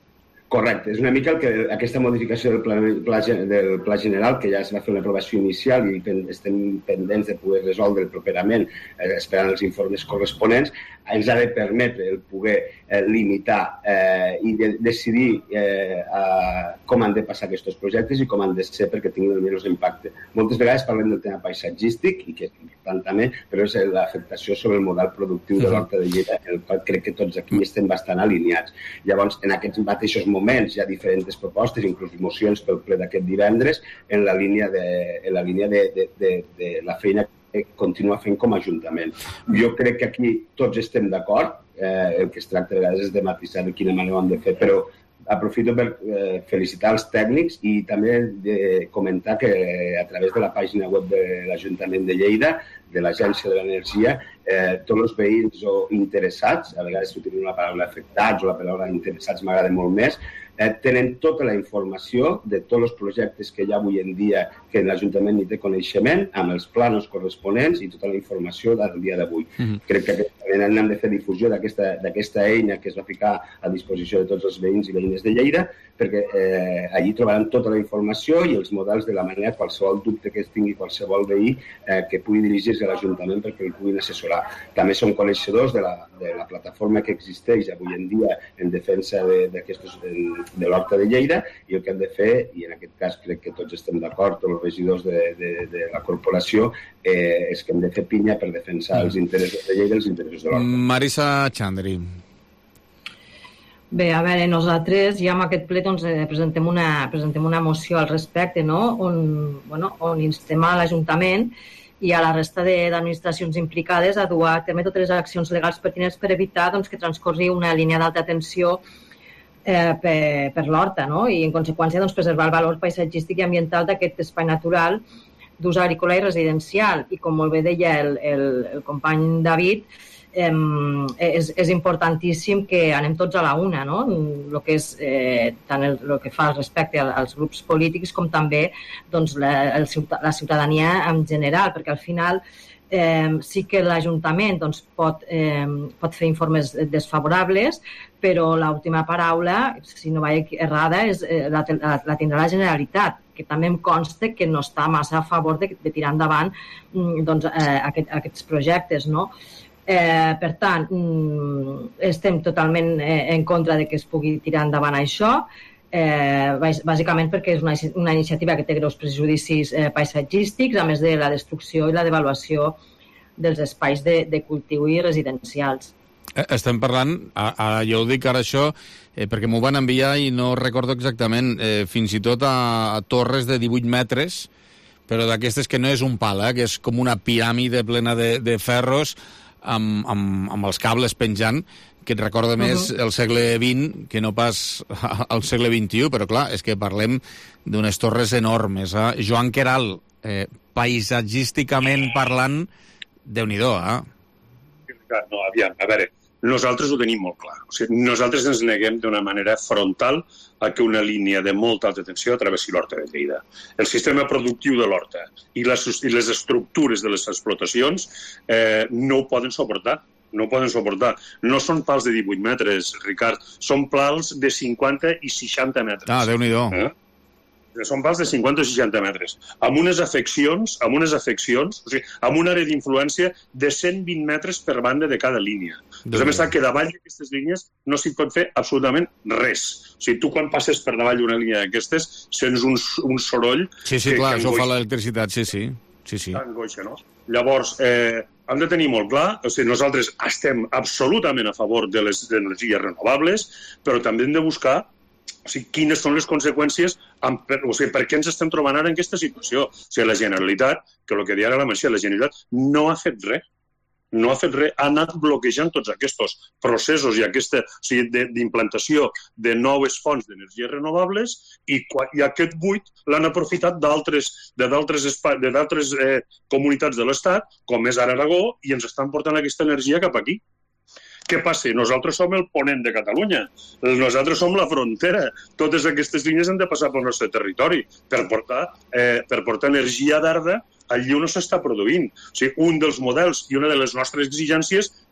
S11: Correcte, és una mica el que, aquesta modificació del pla, pla, del pla general, que ja es va fer una aprovació inicial i pen, estem pendents de poder resoldre properament, eh, esperant els informes corresponents, ens ha de permetre el poder eh, limitar eh, i de, decidir eh, a, com han de passar aquests projectes i com han de ser perquè tinguin el menys impacte. Moltes vegades parlem del tema paisatgístic, i que és important també, però és l'afectació sobre el model productiu de l'Horta de Lleida, en el qual crec que tots aquí estem bastant alineats. Llavors, en aquests mateixos moments hi ha diferents propostes, inclús mocions pel ple d'aquest divendres, en la línia de, en la, línia de, de, de, de la feina que continua fent com a Ajuntament. Jo crec que aquí tots estem d'acord, eh, el que es tracta a vegades és de matisar de quina manera ho hem de fer, però aprofito per eh, felicitar els tècnics i també de comentar que a través de la pàgina web de l'Ajuntament de Lleida, de l'Agència de l'Energia, eh, tots els veïns o interessats, a vegades s'utilitza la paraula afectats o la paraula interessats m'agrada molt més, eh, tenen tota la informació de tots els projectes que hi ha avui en dia que l'Ajuntament ni té coneixement, amb els planos corresponents i tota la informació del dia d'avui. Mm-hmm. Crec que hem de fer difusió d'aquesta eina que es va ficar a disposició de tots els veïns i veïnes de Lleida, perquè eh, allí trobaran tota la informació i els models de la manera qualsevol dubte que es tingui qualsevol veí eh, que pugui dirigir-se a l'Ajuntament perquè el puguin assessorar. També som coneixedors de la, de la plataforma que existeix avui en dia en defensa de, de, de l'Horta de Lleida, i el que hem de fer, i en aquest cas crec que tots estem d'acord, tots els regidors de, de, de la corporació, eh, és que hem de fer pinya per defensar els interessos de Lleida i els interessos de l'Horta.
S1: Marisa Xandri.
S8: Bé, a veure, nosaltres ja amb aquest ple doncs, eh, presentem, una, presentem una moció al respecte, no? on, bueno, on instem a l'Ajuntament i a la resta d'administracions implicades a dur a terme totes les accions legals pertinents per evitar doncs, que transcorri una línia d'alta tensió eh, per, per l'Horta, no? I en conseqüència doncs, preservar el valor paisatgístic i ambiental d'aquest espai natural d'ús agrícola i residencial. I com molt bé deia el, el, el company David, Eh, és, és importantíssim que anem tots a la una, no? El que és eh, tant el, el que fa respecte als grups polítics com també doncs, la, el, la ciutadania en general, perquè al final eh, sí que l'Ajuntament doncs, pot, eh, pot fer informes desfavorables, però l'última paraula, si no vaig errada, és, eh, la, la, la tindrà la Generalitat, que també em consta que no està massa a favor de, de tirar endavant doncs, eh, aquest, aquests projectes, no? Eh, per tant, estem totalment eh, en contra de que es pugui tirar endavant això, eh, bàsicament perquè és una, una iniciativa que té greus prejudicis eh, paisatgístics, a més de la destrucció i la devaluació dels espais de, de cultiu i residencials.
S1: Estem parlant, ara jo ho dic ara això, eh, perquè m'ho van enviar i no recordo exactament, eh, fins i tot a, a torres de divuit metres, però d'aquestes que no és un pal, eh, que és com una piràmide plena de, de ferros, Amb, amb, amb els cables penjant, que et recorda uh-huh. més el segle vint que no pas al segle vint-i-u, però clar, és que parlem d'unes torres enormes. Eh? Joan Queralt, eh, paisatgísticament parlant, Déu-n'hi-do, eh?
S12: No, aviam, a veure, nosaltres ho tenim molt clar. O sigui, nosaltres ens neguem d'una manera frontal a que una línia de molta alta tensió travessi l'Horta de Lleida. El sistema productiu de l'Horta i les, i les estructures de les explotacions eh, no ho poden suportar. No ho poden suportar. No són pals de divuit metres, Ricard, són pals de cinquanta i seixanta metres.
S1: Ah, Déu-n'hi-do.
S12: Eh? Són pals de cinquanta o seixanta metres, amb unes afeccions, amb unes afeccions, o sigui, amb una àrea d'influència de cent vint metres per banda de cada línia. Doncs hem estat que davall d'aquestes línies no s'hi pot fer absolutament res. O sigui, tu quan passes per davall d'una línia d'aquestes sents un, un soroll...
S1: Sí, sí,
S12: que,
S1: clar,
S12: que
S1: això fa l'electricitat, sí, sí. sí, sí.
S12: Angoixa, no? Llavors, eh, hem de tenir molt clar, o sigui, nosaltres estem absolutament a favor de les energies renovables, però també hem de buscar o sigui, quines són les conseqüències, amb, o sigui, per què ens estem trobant ara en aquesta situació. O sigui, la Generalitat, que el que deia ara la Mercè, la Generalitat no ha fet res. No ha fet res, ha anat bloquejant tots aquests processos i aquesta o sigui, d'implantació de, de noves fonts d'energies renovables i, i aquest buit l'han aprofitat d'altres de d'altres de d'altres eh, comunitats de l'Estat, com és ara Aragó, i ens estan portant aquesta energia cap aquí. Què passa? Nosaltres som el ponent de Catalunya. Nosaltres som la frontera. Totes aquestes línies han de passar pel nostre territori per portar, eh, per portar energia d'Arda allí on no s'està produint. O sigui, un dels models i una de les nostres exigències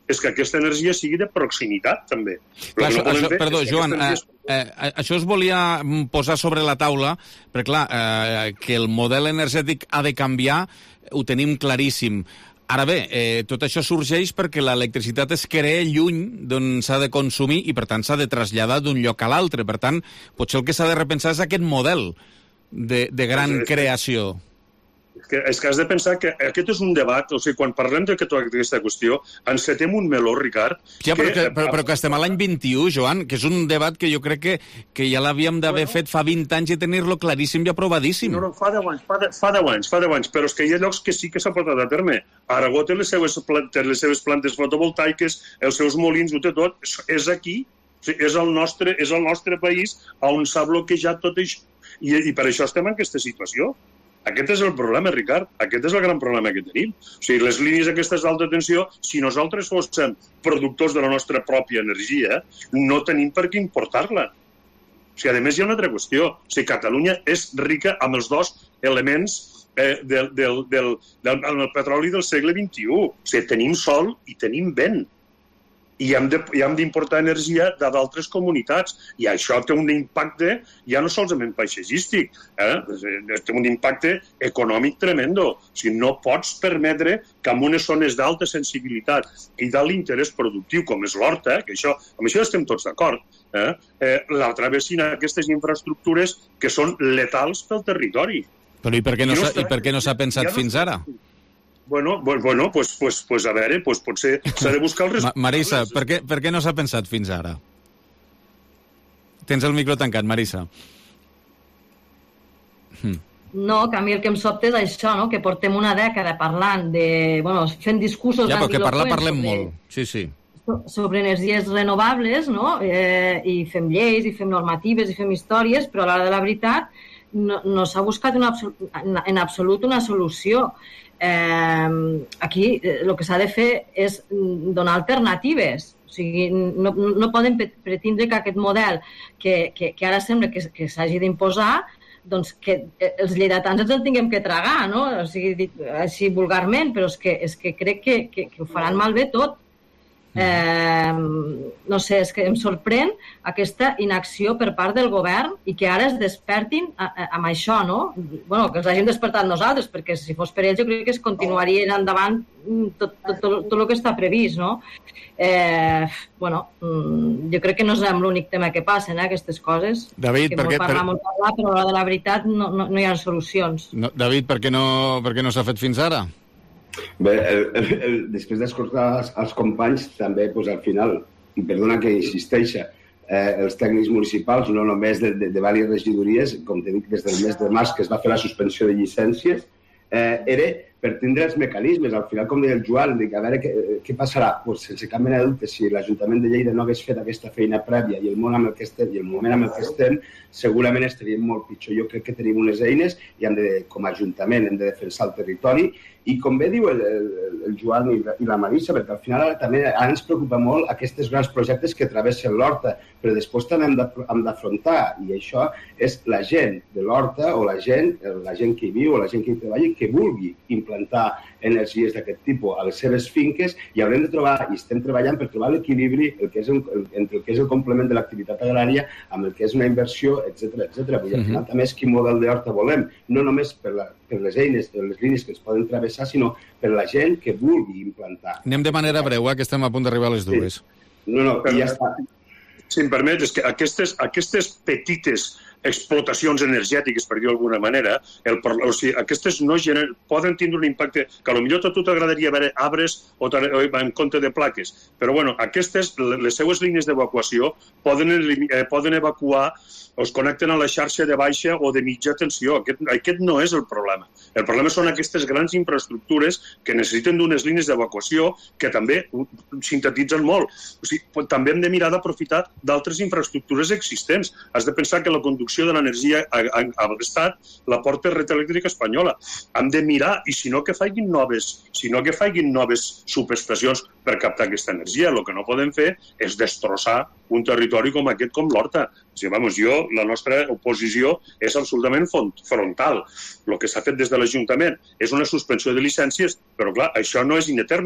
S12: és que aquesta energia sigui de proximitat, també.
S1: Clar, això, no això, perdó, Joan, energia... eh, eh, això es volia posar sobre la taula, perquè clar, eh, que el model energètic ha de canviar, ho tenim claríssim. Ara bé, eh, tot això sorgeix perquè l'electricitat es crea lluny d'on s'ha de consumir i, per tant, s'ha de traslladar d'un lloc a l'altre. Per tant, potser el que s'ha de repensar és aquest model de, de gran
S12: sí, sí.
S1: creació.
S12: Que, és que has de pensar que aquest és un debat, o sigui, quan parlem d'aquesta qüestió, encetem un meló, Ricard...
S1: Ja, però, que, però, però que estem a l'any vint-i-u, Joan, que és un debat que jo crec que, que ja l'havíem d'haver bueno, fet fa vint anys i tenir-lo claríssim i aprovadíssim.
S12: No, no, fa deu anys, fa, de, fa deu anys, fa deu anys, però és que hi ha llocs que sí que s'ha portat a terme. Aragó té les seves, té les seves plantes fotovoltaiques, els seus molins, ho té tot, és aquí, o sigui, és, el nostre, és el nostre país on s'ha bloquejat tot això, i, i per això estem en aquesta situació. Aquest és el problema, Ricard. Aquest és el gran problema que tenim. O sigui, les línies aquestes d'alta tensió, si nosaltres fóssim productors de la nostra pròpia energia, no tenim per què importar-la. O sigui, a més, hi ha una altra qüestió. O sigui, Catalunya és rica amb els dos elements eh, del, del, del, del, del petroli del segle vint-i-u. O sigui, tenim sol i tenim vent. I hem de, i hem d'importar energia d'altres comunitats. I això té un impacte ja no solament paisatgístic, eh? té un impacte econòmic tremendo. O sigui, no pots permetre que en unes zones d'alta sensibilitat i d'alt interès productiu, com és l'horta, que això, amb això estem tots d'acord, eh? eh, la travessin aquestes infraestructures que són letals pel territori.
S1: Però i per què no, no s'ha, i per què no s'ha pensat no, fins ara?
S12: Bueno, bueno pues, pues, pues a veure, pues potser s'ha de buscar el resultat.
S1: Marisa, per què, per què no s'ha pensat fins ara? Tens el micro tancat, Marisa.
S8: Hm. No, que a mi el que em sobta és això, no? Que portem una dècada parlant de... Bueno, fent discursos...
S1: Ja, però que parlar parlem sobre, molt. Sí, sí.
S8: Sobre energies renovables, no? Eh, I fem lleis, i fem normatives, i fem històries, però a l'hora de la veritat no, no s'ha buscat una, en absolut una solució. Eh, aquí el que s'ha de fer és donar alternatives. O sigui, no, no poden pretendre que aquest model que, que, que ara sembla que, que s'hagi d'imposar, doncs que els lleidatans ens el tinguem que tragar, no? O sigui, dit, així vulgarment, però és que, és que crec que, que, que ho faran malbé tot. Eh, no sé, és que em sorprèn aquesta inacció per part del govern i que ara es despertin a, a, amb això, no? Bueno, que els hagin despertat nosaltres, perquè si fos per ells jo crec que es continuaria endavant tot, tot, tot, tot el que està previst, no? Eh, bueno, jo crec que no és l'únic tema que passen, eh, aquestes coses.
S1: David,
S8: que
S1: per què...
S8: Parlar, per... parlar, però a l'hora de la veritat no, no, no hi ha solucions.
S1: No, David, per què no, per què no s'ha fet fins ara?
S11: Bé, el, el, el, després d'escoltar els, els companys, també, doncs, al final, perdona que insisteixa, eh, els tècnics municipals, no només de, de, de diverses regidories, com te dic, des del mes de març que es va fer la suspensió de llicències, eh, era per tindre els mecanismes. Al final, com deia el Joan, dic, a veure què, què passarà. Pues, sense cap mena de dubte, si l'Ajuntament de Lleida no hagués fet aquesta feina prèvia i el món amb el que estem, i el moment amb el que estem, segurament estaríem molt pitjor. Jo crec que tenim unes eines i hem de, com a Ajuntament hem de defensar el territori i, com bé diu el, el, el Joan i la, i la Marisa, perquè al final ara, també ara ens preocupa molt aquests grans projectes que travessen l'Horta, però després també hem d'afrontar, i això és la gent de l'Horta o la gent, la gent que hi viu o la gent que hi treballa que vulgui implantar energies d'aquest tipus a les seves finques, i haurem de trobar, i estem treballant per trobar l'equilibri el que és el, entre el que és el complement de l'activitat agrària amb el que és una inversió, etcètera, etcètera. Vull dir, al final també és quin model d'horta volem, no només per, la, per les eines, per les línies que es poden travessar, sinó per la gent que vulgui implantar.
S1: Anem de manera breu, eh, que estem a punt d'arribar a les dues.
S11: Sí. No, no, i ja està.
S12: Si em permet, és que aquestes, aquestes petites explotacions energètiques, per dir d'alguna manera, el, o sigui, aquestes no generen, poden tindre un impacte que potser a tu t'agradaria veure arbres o, o en compte de plaques, però bueno, aquestes, les seues línies d'evacuació poden, eh, poden evacuar o es connecten a la xarxa de baixa o de mitja tensió. Aquest, aquest no és el problema. El problema són aquestes grans infraestructures que necessiten d'unes línies d'evacuació que també sintetitzen molt. O sigui, també hem de mirar d'aprofitar d'altres infraestructures existents. Has de pensar que la conducció de l'energia a, a, a l'Estat la porta Red Elèctrica Espanyola. Hem de mirar, i si no que facin noves, si no que facin noves subestacions per captar aquesta energia. El que no podem fer és destrossar un territori com aquest, com l'Horta. O sigui, vamos, jo, la nostra oposició és absolutament frontal. El que s'ha fet des de l'Ajuntament és una suspensió de llicències, però clar, això no és in eternum.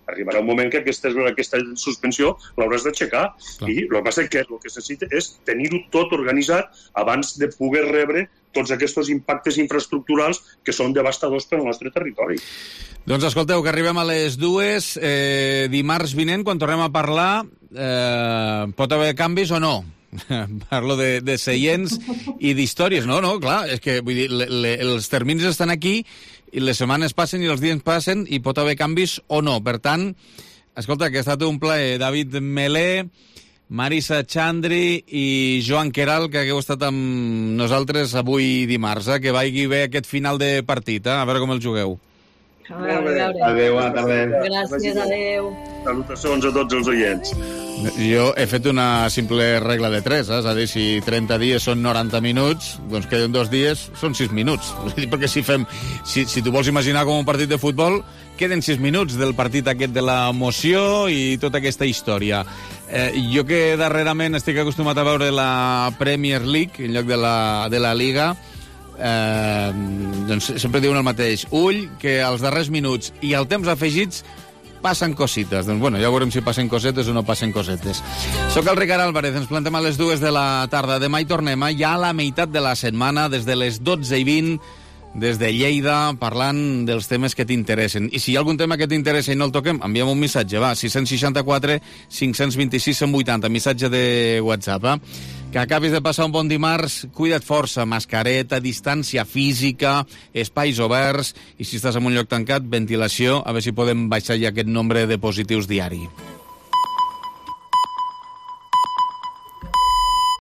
S12: arribarà un moment que aquesta, aquesta suspensió l'hauràs d'aixecar. I el que passa és que el que es necessita és tenir-ho tot organitzat abans de poder rebre tots aquests impactes infraestructurals que són devastadors pel nostre territori.
S1: Doncs escolteu, que arribem a les dues. Eh, dimarts vinent, quan tornem a parlar, eh, pot haver canvis o no? Parlo de, de seients i d'històries. No, no, clar, és que vull dir, le, le, els terminis estan aquí i les setmanes passen i els dies passen i pot haver canvis o no. Per tant, escolta, que ha estat un plaer. David Melé, Marisa Xandri i Joan Queralt, que hagueu estat amb nosaltres avui dimarts. Eh? Que vagi bé aquest final de partit, eh? A veure com el jugueu.
S8: A veure, a veure.
S11: Adéu, bona tarda.
S8: Gràcies, adéu.
S12: Salutacions a tots els oients.
S1: Jo he fet una simple regla de tres, eh? És a dir, si trenta dies són noranta minuts, doncs queden dos dies, són sis minuts. Perquè si fem, si, si tu vols imaginar com un partit de futbol, queden sis minuts del partit aquest de l'emoció i tota aquesta història. Eh, jo que darrerament estic acostumat a veure la Premier League en lloc de la, de la Liga, eh, doncs sempre diuen el mateix. Ull, que als darrers minuts i al temps afegits passen cosites. Doncs bueno, ja veurem si passen cosetes o no passen cosetes. Soc el Ricard Álvarez, ens plantem a les dues de la tarda. Demà hi tornem, ja a la meitat de la setmana, des de les dotze i vint, des de Lleida, parlant dels temes que t'interessen. I si hi ha algun tema que t'interessa i no el toquem, enviem un missatge, va, sis seixanta-quatre cinc vint sis cent vuitanta, missatge de WhatsApp, eh? Que acabis de passar un bon dimarts, cuida't força, mascareta, distància física, espais oberts, i si estàs en un lloc tancat, ventilació, a veure si podem baixar ja aquest nombre de positius diari.